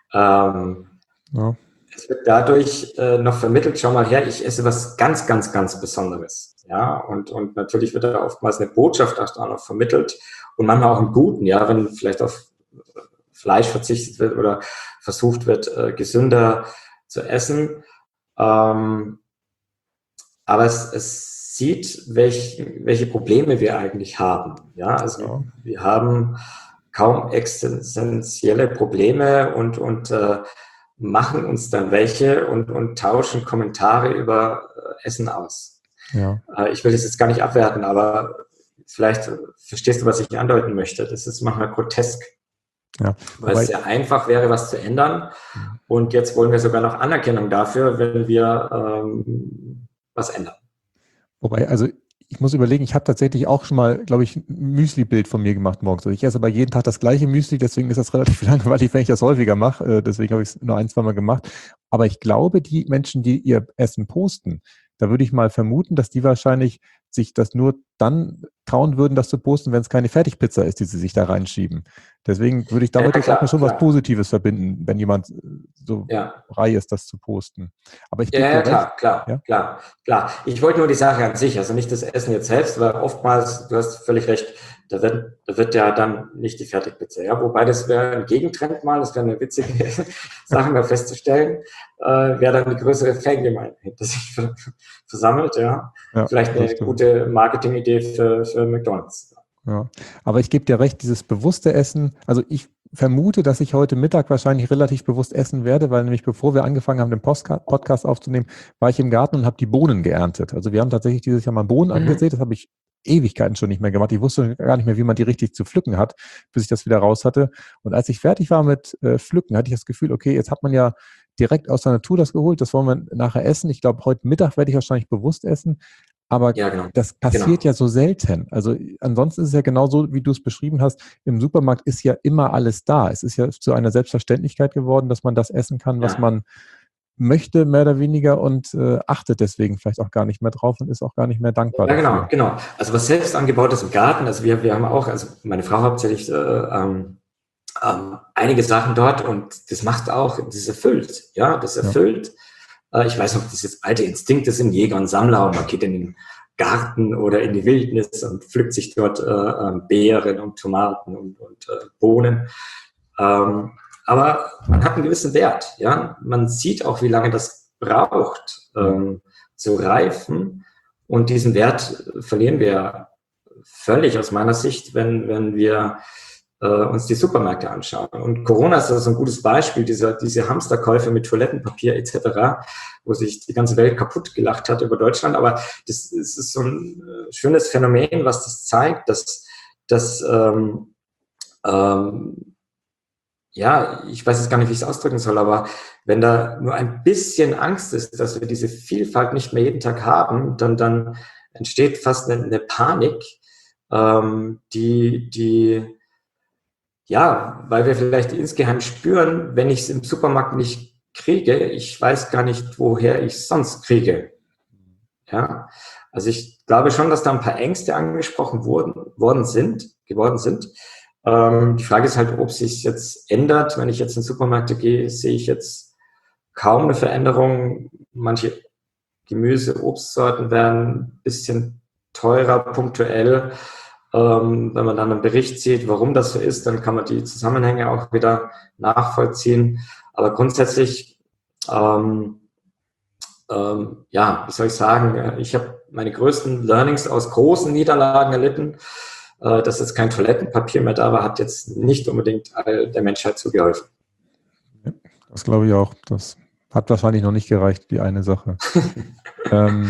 ähm, Ja. es wird dadurch äh, noch vermittelt, schau mal her, ich esse was ganz, ganz, ganz Besonderes. Ja, und, und natürlich wird da oftmals eine Botschaft auch noch vermittelt und manchmal auch im Guten, ja, wenn vielleicht auf Fleisch verzichtet wird oder versucht wird, äh, gesünder zu essen. Ähm, aber es, es sieht, welch, welche Probleme wir eigentlich haben. Ja, also Ja. wir haben kaum existenzielle Probleme und, und äh, machen uns dann welche und, und tauschen Kommentare über äh, Essen aus. Ja. Äh, ich will das jetzt gar nicht abwerten, aber vielleicht verstehst du, was ich andeuten möchte. Das ist manchmal grotesk. Ja. Weil Wobei, es sehr einfach wäre, was zu ändern. Und jetzt wollen wir sogar noch Anerkennung dafür, wenn wir ähm, was ändern. wobei, also ich muss überlegen, ich habe tatsächlich auch schon mal, glaube ich, ein Müsli-Bild von mir gemacht morgens. Also ich esse aber jeden Tag das gleiche Müsli, deswegen ist das relativ langweilig, wenn ich das häufiger mache. Äh, deswegen habe ich es nur ein, zwei Mal gemacht. Aber ich glaube, die Menschen, die ihr Essen posten, da würde ich mal vermuten, dass die wahrscheinlich sich das nur dann trauen würden, das zu posten, wenn es keine Fertigpizza ist, die sie sich da reinschieben. Deswegen würde ich damit Ja, jetzt klar, auch schon klar. was Positives verbinden, wenn jemand so Ja. frei ist, das zu posten. Aber ich Ja, gebe ja, dir klar, recht. klar, Ja? klar, klar. Ich wollte nur die Sache an sich, also nicht das Essen jetzt selbst, weil oftmals, du hast völlig recht, da wird, da wird ja dann nicht die Fertigpizza, ja, wobei das wäre ein Gegentrend mal, das wäre eine witzige Sache mal festzustellen, äh, wer dann die größere Fangemeinde hinter sich versammelt, ja. Ja, Vielleicht das eine stimmt. gute Marketingidee für, für McDonald's. Ja, aber ich gebe dir recht, dieses bewusste Essen, also ich vermute, dass ich heute Mittag wahrscheinlich relativ bewusst essen werde, weil nämlich bevor wir angefangen haben, den Postka- Podcast aufzunehmen, war ich im Garten und habe die Bohnen geerntet. Also wir haben tatsächlich dieses Jahr mal Bohnen Mhm. angesät, das habe ich Ewigkeiten schon nicht mehr gemacht. Ich wusste gar nicht mehr, wie man die richtig zu pflücken hat, bis ich das wieder raus hatte. Und als ich fertig war mit äh, Pflücken, hatte ich das Gefühl, okay, jetzt hat man ja direkt aus der Natur das geholt, das wollen wir nachher essen. Ich glaube, heute Mittag werde ich wahrscheinlich bewusst essen. Aber Ja, genau. das passiert Genau. ja so selten. Also ansonsten ist es ja genauso, wie du es beschrieben hast. Im Supermarkt ist ja immer alles da. Es ist ja zu einer Selbstverständlichkeit geworden, dass man das essen kann, was Ja. man möchte, mehr oder weniger, und äh, achtet deswegen vielleicht auch gar nicht mehr drauf und ist auch gar nicht mehr dankbar Ja, genau, dafür. genau. Also was selbst angebautes im Garten, also wir, wir haben auch, also meine Frau hauptsächlich äh, ähm, ähm, einige Sachen dort und das macht auch, das erfüllt, ja, das erfüllt. Ja. Äh, ich weiß noch, das jetzt alte Instinkte sind Jäger und Sammler und man geht in den Garten oder in die Wildnis und pflückt sich dort äh, äh, Beeren und Tomaten und, und äh, Bohnen. Ähm, aber man hat einen gewissen Wert, ja. Man sieht auch, wie lange das braucht, ähm, zu reifen. Und diesen Wert verlieren wir völlig aus meiner Sicht, wenn, wenn wir äh, uns die Supermärkte anschauen. Und Corona ist also ein gutes Beispiel, diese, diese Hamsterkäufe mit Toilettenpapier et cetera, wo sich die ganze Welt kaputt gelacht hat über Deutschland. Aber das, das ist so ein äh, schönes Phänomen, was das zeigt, dass, dass ähm, ähm, ja, ich weiß jetzt gar nicht, wie ich es ausdrücken soll, aber wenn da nur ein bisschen Angst ist, dass wir diese Vielfalt nicht mehr jeden Tag haben, dann, dann entsteht fast eine, eine Panik, ähm, die, die, ja, weil wir vielleicht insgeheim spüren, wenn ich es im Supermarkt nicht kriege, ich weiß gar nicht, woher ich es sonst kriege. Ja, also ich glaube schon, dass da ein paar Ängste angesprochen wurden, worden sind, geworden sind. Ähm, die Frage ist halt, ob sich jetzt ändert. Wenn ich jetzt in Supermärkte gehe, sehe ich jetzt kaum eine Veränderung. Manche Gemüse, Obstsorten werden ein bisschen teurer, punktuell. Ähm, wenn man dann einen Bericht sieht, warum das so ist, dann kann man die Zusammenhänge auch wieder nachvollziehen. Aber grundsätzlich, ähm, ähm, ja, wie soll ich sagen, ich habe meine größten Learnings aus großen Niederlagen erlitten. Äh, dass jetzt kein Toilettenpapier mehr da war, hat jetzt nicht unbedingt all der Menschheit zugeholfen. Das glaube ich auch. Das hat wahrscheinlich noch nicht gereicht, die eine Sache. ähm,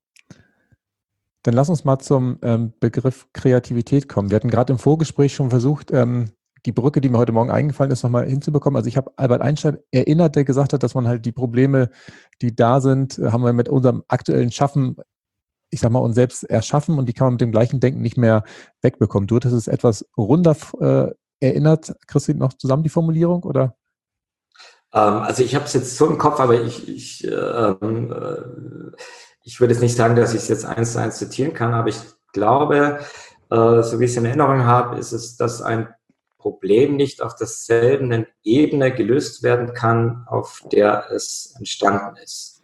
dann lass uns mal zum ähm, Begriff Kreativität kommen. Wir hatten gerade im Vorgespräch schon versucht, ähm, die Brücke, die mir heute Morgen eingefallen ist, nochmal hinzubekommen. Also ich habe Albert Einstein erinnert, der gesagt hat, dass man halt die Probleme, die da sind, haben wir mit unserem aktuellen Schaffen, ich sag mal, uns selbst erschaffen, und die kann man mit dem gleichen Denken nicht mehr wegbekommen. Du hattest es etwas runder äh, erinnert. Kriegst du noch zusammen die Formulierung, oder? Ähm, also ich habe es jetzt so im Kopf, aber ich, ich, ähm, äh, ich würde jetzt nicht sagen, dass ich es jetzt eins zu eins zitieren kann, aber ich glaube, äh, so wie ich es in Erinnerung habe, ist es, dass ein Problem nicht auf derselben Ebene gelöst werden kann, auf der es entstanden ist.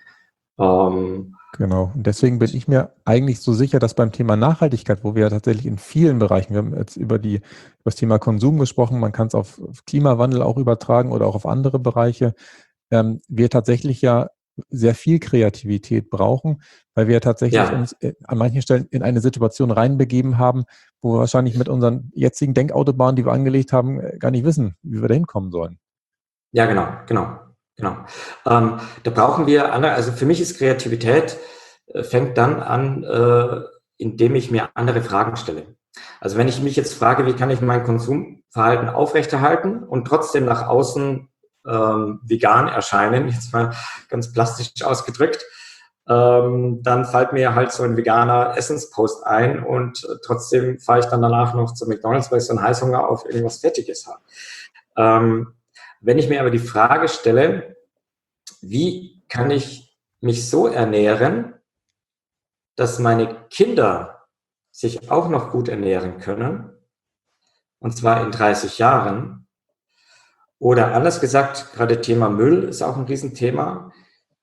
Ähm, Genau. Und deswegen bin ich mir eigentlich so sicher, dass beim Thema Nachhaltigkeit, wo wir ja tatsächlich in vielen Bereichen, wir haben jetzt über, die, über das Thema Konsum gesprochen, man kann es auf Klimawandel auch übertragen oder auch auf andere Bereiche, ähm, wir tatsächlich ja sehr viel Kreativität brauchen, weil wir tatsächlich ja. uns an manchen Stellen in eine Situation reinbegeben haben, wo wir wahrscheinlich mit unseren jetzigen Denkautobahnen, die wir angelegt haben, gar nicht wissen, wie wir da hinkommen sollen. Ja, genau, genau, genau. Ähm, da brauchen wir andere, also für mich ist Kreativität, äh, fängt dann an, äh, indem ich mir andere Fragen stelle. Also wenn ich mich jetzt frage, wie kann ich mein Konsumverhalten aufrechterhalten und trotzdem nach außen ähm, vegan erscheinen, jetzt mal ganz plastisch ausgedrückt, ähm, dann fällt mir halt so ein veganer Essenspost ein und äh, trotzdem fahre ich dann danach noch zu McDonald's, weil ich so einen Heißhunger auf irgendwas Fettiges habe. Ähm, wenn ich mir aber die Frage stelle, wie kann ich mich so ernähren, dass meine Kinder sich auch noch gut ernähren können, und zwar in dreißig Jahren, oder anders gesagt, gerade Thema Müll ist auch ein Riesenthema.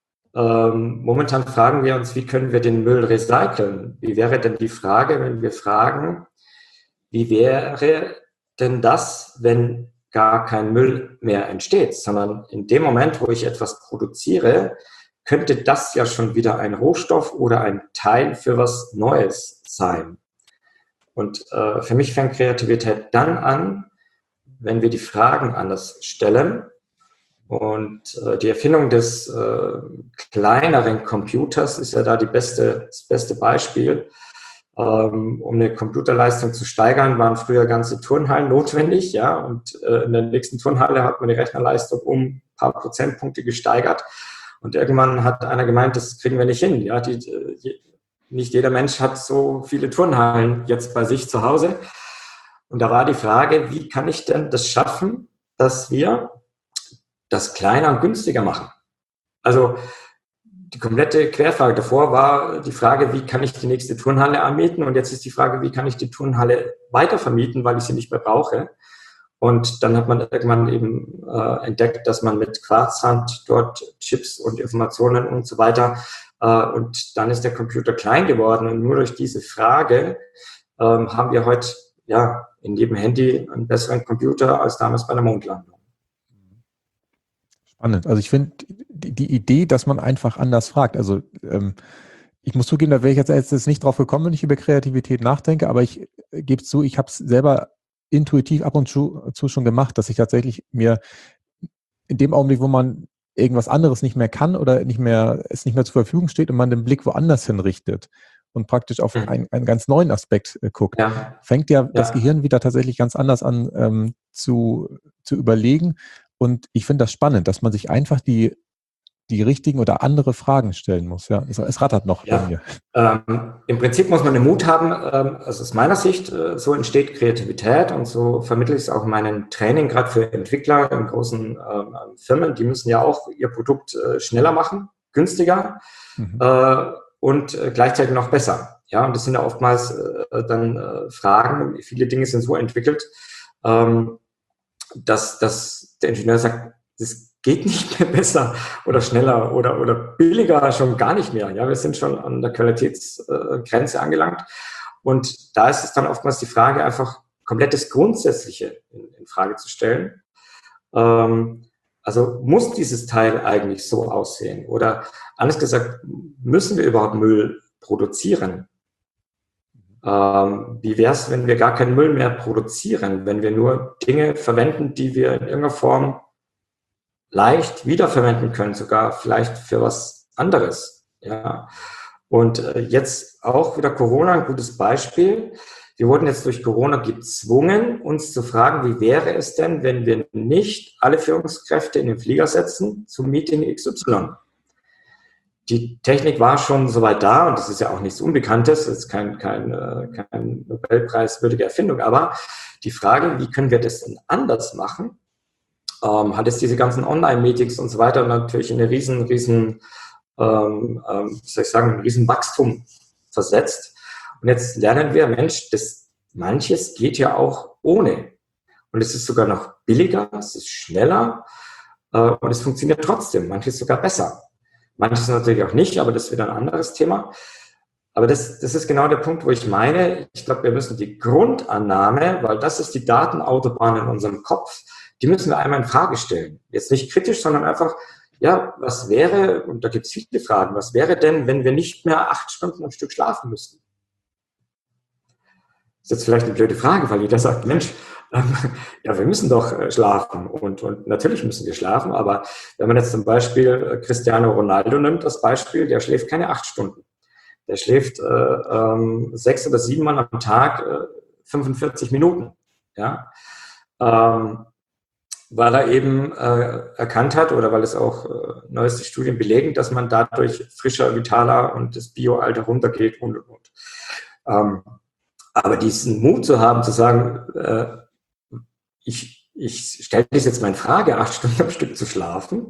Ähm, momentan fragen wir uns, wie können wir den Müll recyceln? Wie wäre denn die Frage, wenn wir fragen, wie wäre denn das, wenn gar kein Müll mehr entsteht, sondern in dem Moment, wo ich etwas produziere, könnte das ja schon wieder ein Rohstoff oder ein Teil für was Neues sein. Und äh, für mich fängt Kreativität dann an, wenn wir die Fragen anders stellen. Und äh, die Erfindung des äh, kleineren Computers ist ja da die beste, das beste Beispiel. Ähm, um eine Computerleistung zu steigern, waren früher ganze Turnhallen notwendig, ja, und äh, in der nächsten Turnhalle hat man die Rechnerleistung um ein paar Prozentpunkte gesteigert. Und irgendwann hat einer gemeint, das kriegen wir nicht hin. Ja, die, die, nicht jeder Mensch hat so viele Turnhallen jetzt bei sich zu Hause. Und da war die Frage, wie kann ich denn das schaffen, dass wir das kleiner und günstiger machen? Also die komplette Querfrage davor war die Frage, wie kann ich die nächste Turnhalle anmieten? Und jetzt ist die Frage, wie kann ich die Turnhalle weiter vermieten, weil ich sie nicht mehr brauche? Und dann hat man irgendwann eben äh, entdeckt, dass man mit Quarzsand dort Chips und Informationen und so weiter, äh, und dann ist der Computer klein geworden. Und nur durch diese Frage ähm, haben wir heute ja in jedem Handy einen besseren Computer als damals bei der Mondlandung. Spannend. Also ich finde die, die Idee, dass man einfach anders fragt. Also ähm, ich muss zugeben, da wäre ich jetzt, jetzt nicht drauf gekommen, wenn ich über Kreativität nachdenke, aber ich äh, gebe es zu, ich habe es selber intuitiv ab und zu, zu schon gemacht, dass ich tatsächlich mir in dem Augenblick, wo man irgendwas anderes nicht mehr kann oder nicht mehr, es nicht mehr zur Verfügung steht und man den Blick woanders hinrichtet und praktisch auf einen, einen ganz neuen Aspekt äh, guckt, Ja. fängt ja, ja das ja. Gehirn wieder tatsächlich ganz anders an ähm, zu, zu überlegen. Und ich finde das spannend, dass man sich einfach die, die richtigen oder andere Fragen stellen muss. Ja, es, es rattert noch ja. bei mir. Ähm, Im Prinzip muss man den Mut haben, ähm, also aus meiner Sicht, äh, so entsteht Kreativität und so vermittle ich es auch in meinem Training, gerade für Entwickler in großen ähm, Firmen, die müssen ja auch ihr Produkt äh, schneller machen, günstiger mhm. äh, und äh, gleichzeitig noch besser. Ja, und das sind ja oftmals äh, dann äh, Fragen, viele Dinge sind so entwickelt, ähm, dass, dass der Ingenieur sagt, das geht nicht mehr besser oder schneller oder, oder billiger schon gar nicht mehr. Ja, wir sind schon an der Qualitätsgrenze äh, angelangt. Und da ist es dann oftmals die Frage, einfach komplett das Grundsätzliche in, in Frage zu stellen. Ähm, also muss dieses Teil eigentlich so aussehen? Oder anders gesagt, müssen wir überhaupt Müll produzieren? Ähm, wie wäre es, wenn wir gar keinen Müll mehr produzieren, wenn wir nur Dinge verwenden, die wir in irgendeiner Form leicht wiederverwenden können, sogar vielleicht für was anderes. Ja. Und äh, jetzt auch wieder Corona, ein gutes Beispiel. Wir wurden jetzt durch Corona gezwungen, uns zu fragen, wie wäre es denn, wenn wir nicht alle Führungskräfte in den Flieger setzen zum Meeting X Y? Die Technik war schon soweit da und das ist ja auch nichts Unbekanntes, das ist kein, kein, kein Nobelpreiswürdige Erfindung, aber die Frage, wie können wir das denn anders machen? ähm, hat es diese ganzen Online-Meetings und so weiter natürlich in eine riesen, riesen, ähm, ähm, wie soll ich sagen, ein riesen Wachstum versetzt. Und jetzt lernen wir, Mensch, das, manches geht ja auch ohne. Und es ist sogar noch billiger, es ist schneller äh, und es funktioniert trotzdem. Manches sogar besser. Manches natürlich auch nicht, aber das ist wieder ein anderes Thema. Aber das, das ist genau der Punkt, wo ich meine, ich glaube, wir müssen die Grundannahme, weil das ist die Datenautobahn in unserem Kopf, die müssen wir einmal in Frage stellen. Jetzt nicht kritisch, sondern einfach, ja, was wäre, und da gibt es viele Fragen, was wäre denn, wenn wir nicht mehr acht Stunden am Stück schlafen müssten? Das ist jetzt vielleicht eine blöde Frage, weil jeder sagt, Mensch, ähm, ja, wir müssen doch äh, schlafen und, und natürlich müssen wir schlafen, aber wenn man jetzt zum Beispiel Cristiano Ronaldo nimmt, das Beispiel, der schläft keine acht Stunden. Der schläft äh, ähm, sechs oder sieben Mal am Tag äh, fünfundvierzig Minuten, ja, ähm, weil er eben äh, erkannt hat oder weil es auch äh, neueste Studien belegen, dass man dadurch frischer, vitaler und das Bioalter runtergeht und und und. Ähm, aber diesen Mut zu haben, zu sagen, äh, ich, ich stelle das jetzt mal in Frage, acht Stunden am Stück zu schlafen,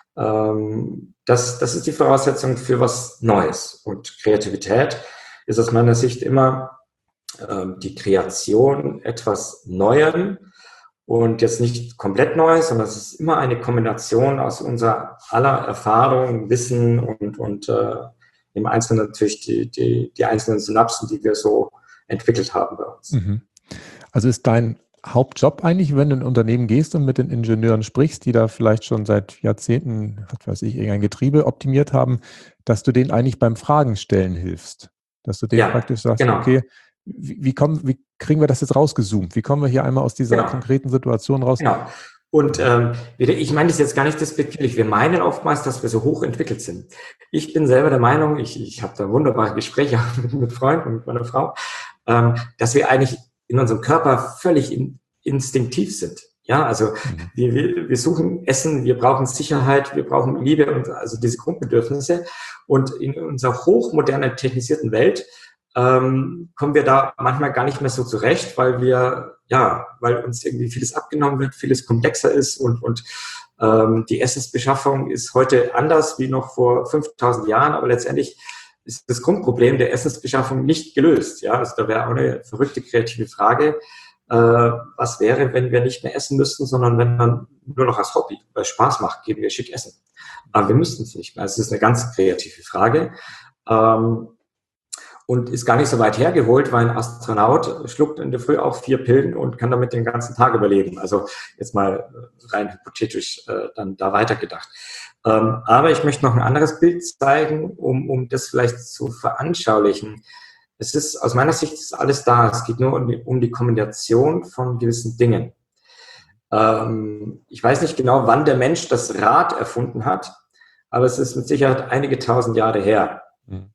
ähm, das, das ist die Voraussetzung für was Neues. Und Kreativität ist aus meiner Sicht immer ähm, die Kreation etwas Neuem und jetzt nicht komplett Neues, sondern es ist immer eine Kombination aus unserer aller Erfahrung, Wissen und, und äh, im Einzelnen natürlich die, die, die einzelnen Synapsen, die wir so entwickelt haben bei uns. Mhm. Also ist dein Hauptjob eigentlich, wenn du in ein Unternehmen gehst und mit den Ingenieuren sprichst, die da vielleicht schon seit Jahrzehnten, was weiß ich, irgendein Getriebe optimiert haben, dass du denen eigentlich beim Fragen stellen hilfst? Dass du denen ja, praktisch sagst, genau. okay, wie, wie, kommen, wie kriegen wir das jetzt rausgezoomt? Wie kommen wir hier einmal aus dieser genau. konkreten Situation raus? Genau. Und ähm, ich meine das jetzt gar nicht despektierlich. Wir meinen oftmals, dass wir so hochentwickelt sind. Ich bin selber der Meinung, ich, ich habe da wunderbare Gespräche mit, mit Freunden und mit meiner Frau, ähm, dass wir eigentlich in unserem Körper völlig in, instinktiv sind. Ja, also mhm. wir, wir, wir suchen Essen, wir brauchen Sicherheit, wir brauchen Liebe und also diese Grundbedürfnisse. Und in unserer hochmodernen, technisierten Welt ähm, kommen wir da manchmal gar nicht mehr so zurecht, weil wir, ja, weil uns irgendwie vieles abgenommen wird, vieles komplexer ist und, und ähm, die Essensbeschaffung ist heute anders wie noch vor fünftausend Jahren, aber letztendlich ist das Grundproblem der Essensbeschaffung nicht gelöst. Ja, also da wäre auch eine verrückte kreative Frage, äh, was wäre, wenn wir nicht mehr essen müssten, sondern wenn man nur noch als Hobby, weil es Spaß macht, gehen wir schick essen. Aber wir müssten es nicht mehr. Also es ist eine ganz kreative Frage. Ähm, und ist gar nicht so weit hergeholt, weil ein Astronaut schluckt in der Früh auch vier Pillen und kann damit den ganzen Tag überleben. Also jetzt mal rein hypothetisch äh, dann da weitergedacht. Ähm, aber ich möchte noch ein anderes Bild zeigen, um, um das vielleicht zu veranschaulichen. Es ist, aus meiner Sicht ist alles da. Es geht nur um die, um die Kombination von gewissen Dingen. Ähm, ich weiß nicht genau, wann der Mensch das Rad erfunden hat, aber es ist mit Sicherheit einige tausend Jahre her. Mhm.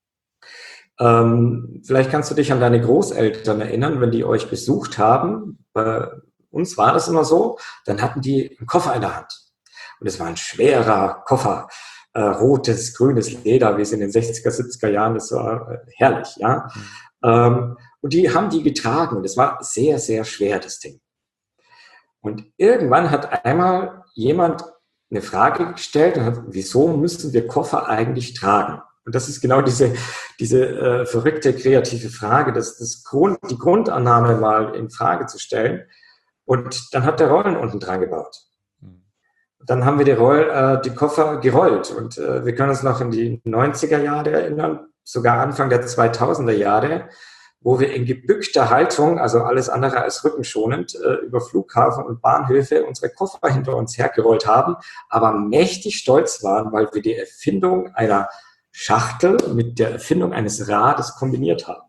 Ähm, vielleicht kannst du dich an deine Großeltern erinnern, wenn die euch besucht haben. Bei uns war das immer so, dann hatten die einen Koffer in der Hand. Und es war ein schwerer Koffer, äh, rotes, grünes Leder, wie es in den sechziger, siebziger Jahren, das war äh, herrlich, ja. Mhm. Ähm, und die haben die getragen und es war sehr, sehr schwer, das Ding. Und irgendwann hat einmal jemand eine Frage gestellt und hat, wieso müssen wir Koffer eigentlich tragen? Und das ist genau diese, diese äh, verrückte, kreative Frage, das, das Grund, die Grundannahme mal in Frage zu stellen. Und dann hat der Rollen unten dran gebaut. Dann haben wir die, Roll, äh, die Koffer gerollt. Und äh, wir können uns noch in die neunziger Jahre erinnern, sogar Anfang der zweitausender Jahre, wo wir in gebückter Haltung, also alles andere als rückenschonend, äh, über Flughafen und Bahnhöfe unsere Koffer hinter uns hergerollt haben, aber mächtig stolz waren, weil wir die Erfindung einer Schachtel mit der Erfindung eines Rades kombiniert haben.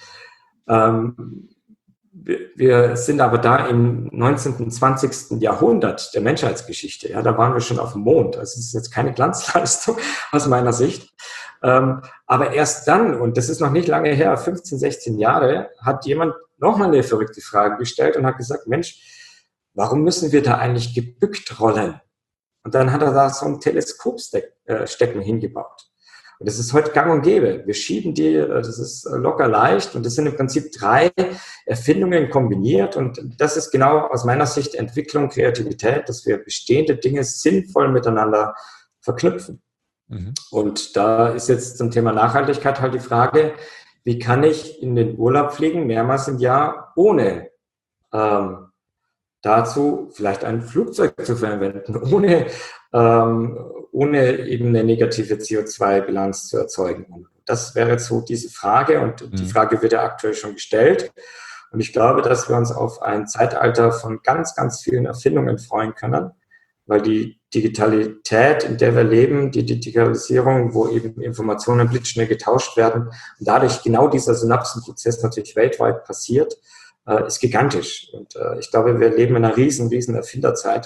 Ähm, wir, wir sind aber da im neunzehnten, zwanzigsten Jahrhundert der Menschheitsgeschichte. Ja, da waren wir schon auf dem Mond. Also es ist jetzt keine Glanzleistung aus meiner Sicht. Ähm, aber erst dann, und das ist noch nicht lange her, fünfzehn, sechzehn Jahre, hat jemand nochmal eine verrückte Frage gestellt und hat gesagt, Mensch, warum müssen wir da eigentlich gebückt rollen? Und dann hat er da so ein Teleskopstecken hingebaut. Und das ist heute gang und gäbe. Wir schieben die, das ist locker leicht und das sind im Prinzip drei Erfindungen kombiniert und das ist genau aus meiner Sicht Entwicklung, Kreativität, dass wir bestehende Dinge sinnvoll miteinander verknüpfen. Mhm. Und da ist jetzt zum Thema Nachhaltigkeit halt die Frage, wie kann ich in den Urlaub fliegen, mehrmals im Jahr, ohne ähm, dazu vielleicht ein Flugzeug zu verwenden, ohne, ähm, ohne eben eine negative C O zwei Bilanz zu erzeugen. Und das wäre so diese Frage und mhm. die Frage wird ja aktuell schon gestellt. Und ich glaube, dass wir uns auf ein Zeitalter von ganz, ganz vielen Erfindungen freuen können, weil die Digitalität, in der wir leben, die Digitalisierung, wo eben Informationen blitzschnell getauscht werden und dadurch genau dieser Synapsenprozess natürlich weltweit passiert, äh, ist gigantisch. Und äh, ich glaube, wir leben in einer riesen, riesen Erfinderzeit.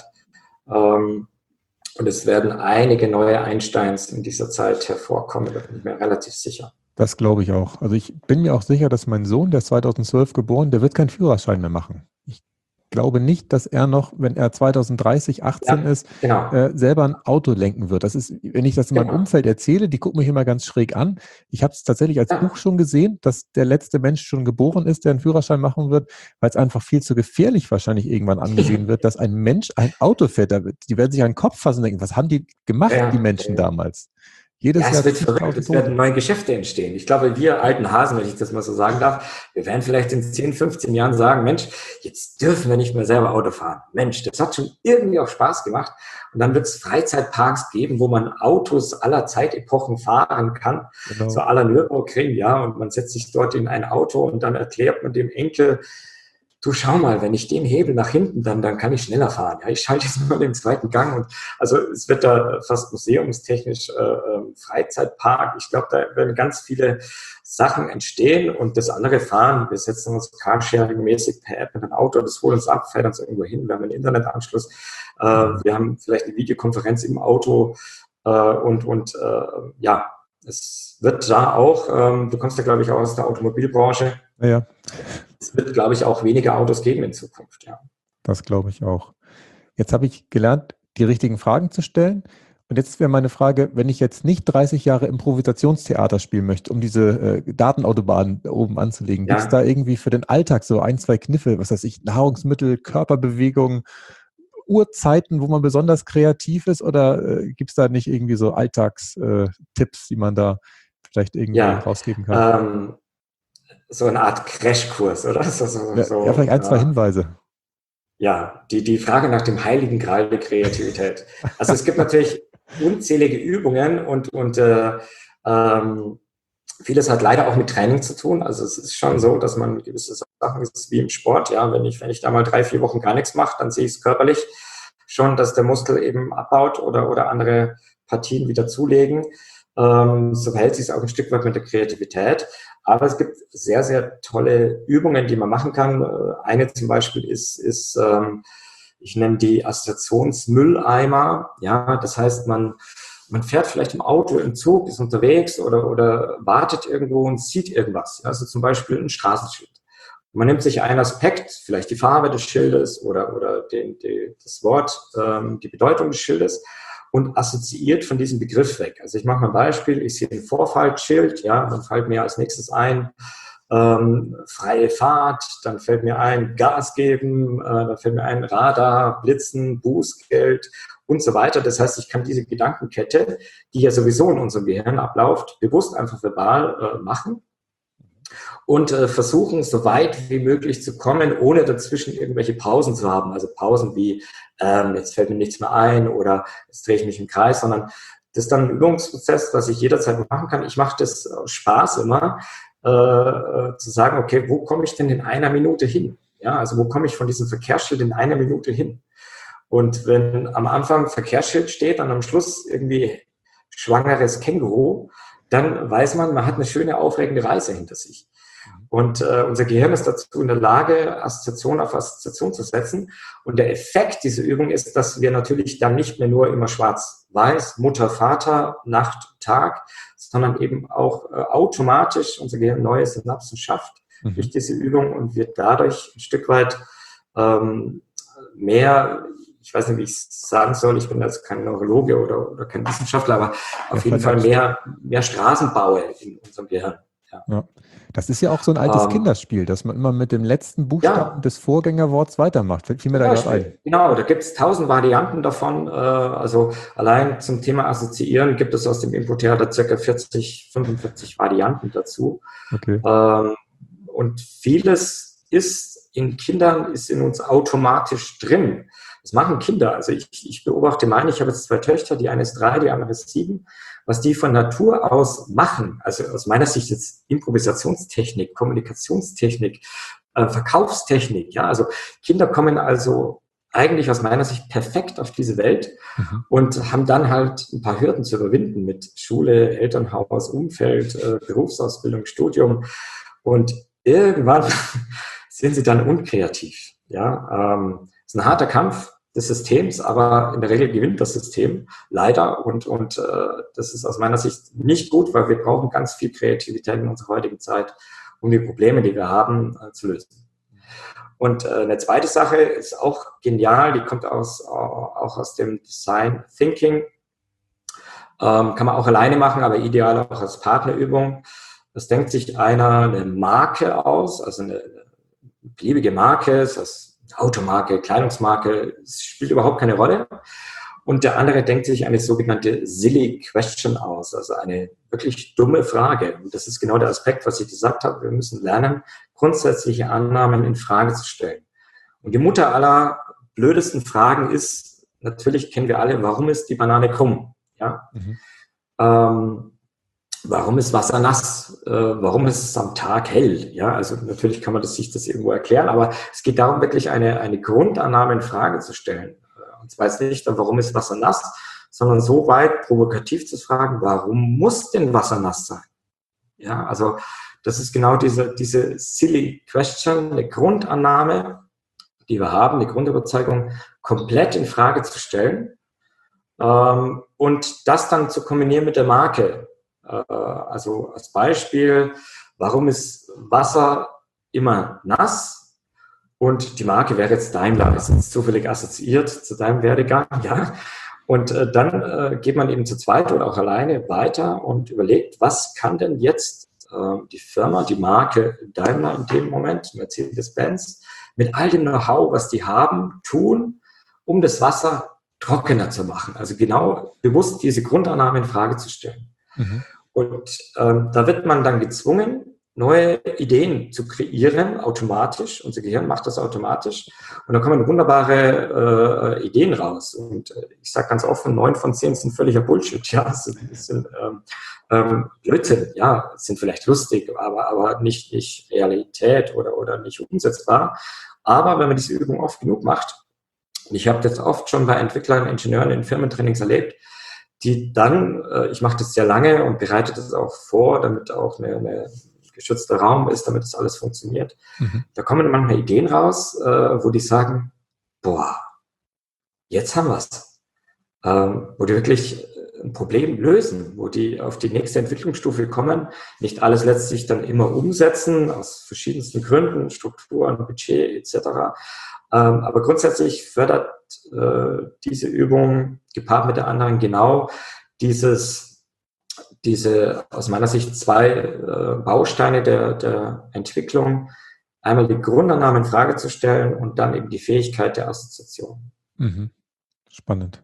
Ähm, und es werden einige neue Einsteins in dieser Zeit hervorkommen, da bin ich mir relativ sicher. Das glaube ich auch. Also ich bin mir auch sicher, dass mein Sohn, der ist zweitausendzwölf geboren, der wird keinen Führerschein mehr machen. Ich glaube nicht, dass er noch, wenn er zweitausenddreißig, achtzehn ja, ist, genau. äh, selber ein Auto lenken wird. Das ist, wenn ich das in meinem genau. Umfeld erzähle, die gucken mich immer ganz schräg an. Ich habe es tatsächlich als ja. Buch schon gesehen, dass der letzte Mensch schon geboren ist, der einen Führerschein machen wird, weil es einfach viel zu gefährlich wahrscheinlich irgendwann angesehen wird, dass ein Mensch ein Auto fährt. Die werden sich an den Kopf fassen und denken, was haben die gemacht, ja, die Menschen ja. damals? Jedes ja, es Jahr wird verrückt, es werden neue Geschäfte entstehen. Ich glaube, wir alten Hasen, wenn ich das mal so sagen darf, wir werden vielleicht in zehn, fünfzehn Jahren sagen, Mensch, jetzt dürfen wir nicht mehr selber Auto fahren. Mensch, das hat schon irgendwie auch Spaß gemacht. Und dann wird es Freizeitparks geben, wo man Autos aller Zeitepochen fahren kann, genau. so à la Nürburgring, ja, und man setzt sich dort in ein Auto und dann erklärt man dem Enkel, du schau mal, wenn ich den Hebel nach hinten, dann, dann kann ich schneller fahren. Ja, ich schalte jetzt mal den zweiten Gang und also es wird da fast museumstechnisch äh, Freizeitpark. Ich glaube, da werden ganz viele Sachen entstehen und das andere Fahren, wir setzen uns Carsharing-mäßig per App in ein Auto, das holt uns ab, fährt uns irgendwo hin, wir haben einen Internetanschluss, äh, wir haben vielleicht eine Videokonferenz im Auto äh, und, und äh, ja, es wird da auch, ähm, du kommst ja, glaube ich, auch aus der Automobilbranche. Ja. Es wird, glaube ich, auch weniger Autos geben in Zukunft, ja. Das glaube ich auch. Jetzt habe ich gelernt, die richtigen Fragen zu stellen. Und jetzt wäre meine Frage, wenn ich jetzt nicht dreißig Jahre Improvisationstheater spielen möchte, um diese äh, Datenautobahn oben anzulegen, ja. Gibt es da irgendwie für den Alltag so ein, zwei Kniffe, was weiß ich, Nahrungsmittel, Körperbewegung, Uhrzeiten, wo man besonders kreativ ist, oder äh, gibt es da nicht irgendwie so Alltagstipps, äh, die man da vielleicht irgendwie ja, rausgeben kann? Ähm, so eine Art Crashkurs, oder? So, so, ja, so, ja, vielleicht ein, zwei äh, Hinweise. Ja, die, die Frage nach dem heiligen Gral der Kreativität. Also es gibt natürlich unzählige Übungen und, und äh, ähm, vieles hat leider auch mit Training zu tun. Also es ist schon so, dass man gewisse Sachen, es ist wie im Sport, ja, wenn ich, wenn ich da mal drei, vier Wochen gar nichts mache, dann sehe ich es körperlich schon, dass der Muskel eben abbaut oder, oder andere Partien wieder zulegen. Ähm, so verhält sich es auch ein Stück weit mit der Kreativität. Aber es gibt sehr, sehr tolle Übungen, die man machen kann. Eine zum Beispiel ist, ist ähm, ich nenne die Assoziationsmülleimer. Ja, das heißt, man Man fährt vielleicht im Auto, im Zug, ist unterwegs oder, oder wartet irgendwo und sieht irgendwas. Also zum Beispiel ein Straßenschild. Man nimmt sich einen Aspekt, vielleicht die Farbe des Schildes oder, oder den, den, das Wort, ähm, die Bedeutung des Schildes und assoziiert von diesem Begriff weg. Also ich mache mal ein Beispiel, ich sehe ein Vorfahrtsschild, ja, dann fällt mir als nächstes ein, ähm, freie Fahrt, dann fällt mir ein Gas geben, äh, dann fällt mir ein Radar, Blitzen, Bußgeld und so weiter. Das heißt, ich kann diese Gedankenkette, die ja sowieso in unserem Gehirn abläuft, bewusst einfach verbal äh, machen und äh, versuchen, so weit wie möglich zu kommen, ohne dazwischen irgendwelche Pausen zu haben. Also Pausen wie, ähm, jetzt fällt mir nichts mehr ein oder jetzt drehe ich mich im Kreis, sondern das ist dann ein Übungsprozess, was ich jederzeit machen kann. Ich mache das aus Spaß immer, äh, äh, zu sagen, okay, wo komme ich denn in einer Minute hin? Ja, also wo komme ich von diesem Verkehrsschild in einer Minute hin? Und wenn am Anfang Verkehrsschild steht und am Schluss irgendwie schwangeres Känguru, dann weiß man, man hat eine schöne, aufregende Reise hinter sich. Und äh, unser Gehirn ist dazu in der Lage, Assoziation auf Assoziation zu setzen. Und der Effekt dieser Übung ist, dass wir natürlich dann nicht mehr nur immer schwarz-weiß, Mutter, Vater, Nacht, Tag, sondern eben auch äh, automatisch unser Gehirn neue Synapsen schafft mhm. durch diese Übung und wird dadurch ein Stück weit ähm, mehr ich weiß nicht, wie ich es sagen soll, ich bin jetzt kein Neurologe oder, oder kein Wissenschaftler, aber auf jeden Fall mehr, mehr Straßen baue in unserem Gehirn. Ja. Ja. Das ist ja auch so ein altes ähm, Kinderspiel, dass man immer mit dem letzten Buchstaben ja, des Vorgängerworts weitermacht. Fällt mir da gerade ein. Genau, da gibt es tausend Varianten davon. Äh, also allein zum Thema Assoziieren gibt es aus dem Impro-Theater circa vierzig, fünfundvierzig Varianten dazu. Okay. Ähm, und vieles ist in Kindern, ist in uns automatisch drin. Das machen Kinder. Also ich, ich beobachte meine, ich habe jetzt zwei Töchter, die eine ist drei, die andere ist sieben. Was die von Natur aus machen, also aus meiner Sicht jetzt Improvisationstechnik, Kommunikationstechnik, äh, Verkaufstechnik, ja, also Kinder kommen also eigentlich aus meiner Sicht perfekt auf diese Welt mhm. und haben dann halt ein paar Hürden zu überwinden mit Schule, Elternhaus, Umfeld, äh, Berufsausbildung, Studium und irgendwann sind sie dann unkreativ, ja, ähm, ist ein harter Kampf des Systems, aber in der Regel gewinnt das System leider und, und äh, das ist aus meiner Sicht nicht gut, weil wir brauchen ganz viel Kreativität in unserer heutigen Zeit, um die Probleme, die wir haben, äh, zu lösen. Und äh, eine zweite Sache ist auch genial, die kommt aus, äh, auch aus dem Design Thinking, ähm, kann man auch alleine machen, aber ideal auch als Partnerübung. Das denkt sich einer eine Marke aus, also eine, eine beliebige Marke, das heißt Automarke, Kleidungsmarke, es spielt überhaupt keine Rolle. Und der andere denkt sich eine sogenannte Silly Question aus, also eine wirklich dumme Frage. Und das ist genau der Aspekt, was ich gesagt habe. Wir müssen lernen, grundsätzliche Annahmen in Frage zu stellen. Und die Mutter aller blödesten Fragen ist, natürlich kennen wir alle, warum ist die Banane krumm? Ja? Mhm. Ähm, Warum ist Wasser nass? Äh, warum ist es am Tag hell? Ja, also natürlich kann man das, sich das irgendwo erklären, aber es geht darum, wirklich eine, eine Grundannahme in Frage zu stellen. Und zwar jetzt nicht, warum ist Wasser nass, sondern so weit provokativ zu fragen, warum muss denn Wasser nass sein? Ja, also das ist genau diese, diese silly question, eine Grundannahme, die wir haben, eine Grundüberzeugung, komplett in Frage zu stellen ähm, und das dann zu kombinieren mit der Marke. Also als Beispiel, warum ist Wasser immer nass? Und die Marke wäre jetzt Daimler, ist jetzt zufällig assoziiert zu deinem Werdegang, ja. Und äh, dann äh, geht man eben zu zweit oder auch alleine weiter und überlegt, was kann denn jetzt äh, die Firma, die Marke Daimler in dem Moment, Mercedes-Benz, mit all dem Know-how, was die haben, tun, um das Wasser trockener zu machen. Also genau bewusst diese Grundannahme in Frage zu stellen. Mhm. Und ähm, da wird man dann gezwungen, neue Ideen zu kreieren, automatisch. Unser Gehirn macht das automatisch. Und da kommen wunderbare äh, Ideen raus. Und äh, ich sage ganz offen, neun von zehn sind völliger Bullshit. Ja, es sind, es sind ähm, ähm, Blödsinn. Ja, es sind vielleicht lustig, aber, aber nicht, nicht Realität oder, oder nicht umsetzbar. Aber wenn man diese Übung oft genug macht, und ich habe das oft schon bei Entwicklern, Ingenieuren in Firmentrainings erlebt, die dann, äh, ich mache das sehr lange und bereite das auch vor, damit auch eine, eine geschützter Raum ist, damit das alles funktioniert. Mhm. Da kommen manchmal Ideen raus, äh, wo die sagen, boah, jetzt haben wir es. Ähm, wo die wirklich ein Problem lösen, wo die auf die nächste Entwicklungsstufe kommen, nicht alles letztlich dann immer umsetzen, aus verschiedensten Gründen, Strukturen, Budget et cetera. Ähm, aber grundsätzlich fördert äh, diese Übung gepaart mit der anderen genau dieses, diese aus meiner Sicht zwei äh, Bausteine der, der Entwicklung. Einmal die Grundannahme in Frage zu stellen und dann eben die Fähigkeit der Assoziation. Mhm. Spannend.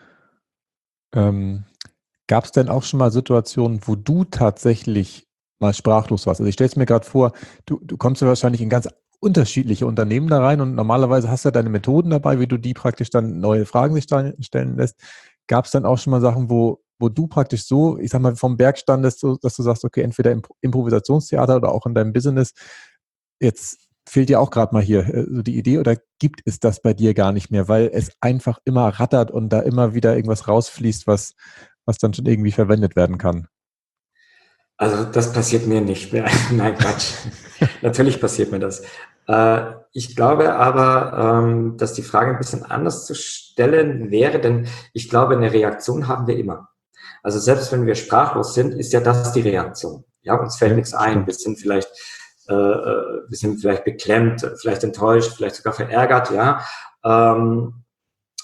Ähm, gab es denn auch schon mal Situationen, wo du tatsächlich mal sprachlos warst? Also ich stelle es mir gerade vor, du, du kommst ja wahrscheinlich in ganz unterschiedliche Unternehmen da rein und normalerweise hast du ja deine Methoden dabei, wie du die praktisch dann neue Fragen sich stellen lässt. Gab es dann auch schon mal Sachen, wo, wo du praktisch so, ich sag mal, vom Berg standest, so, dass du sagst, okay, entweder im Improvisationstheater oder auch in deinem Business, jetzt fehlt dir auch gerade mal hier äh, so die Idee, oder gibt es das bei dir gar nicht mehr, weil es einfach immer rattert und da immer wieder irgendwas rausfließt, was, was dann schon irgendwie verwendet werden kann? Also das passiert mir nicht mehr. Nein, Quatsch. Natürlich passiert mir das. Äh, ich glaube aber, ähm, dass die Frage ein bisschen anders zu stellen wäre, denn ich glaube, eine Reaktion haben wir immer. Also selbst wenn wir sprachlos sind, ist ja das die Reaktion. Ja, uns fällt nichts ein. Wir sind vielleicht, äh, wir sind vielleicht beklemmt, vielleicht enttäuscht, vielleicht sogar verärgert. Ja, ähm,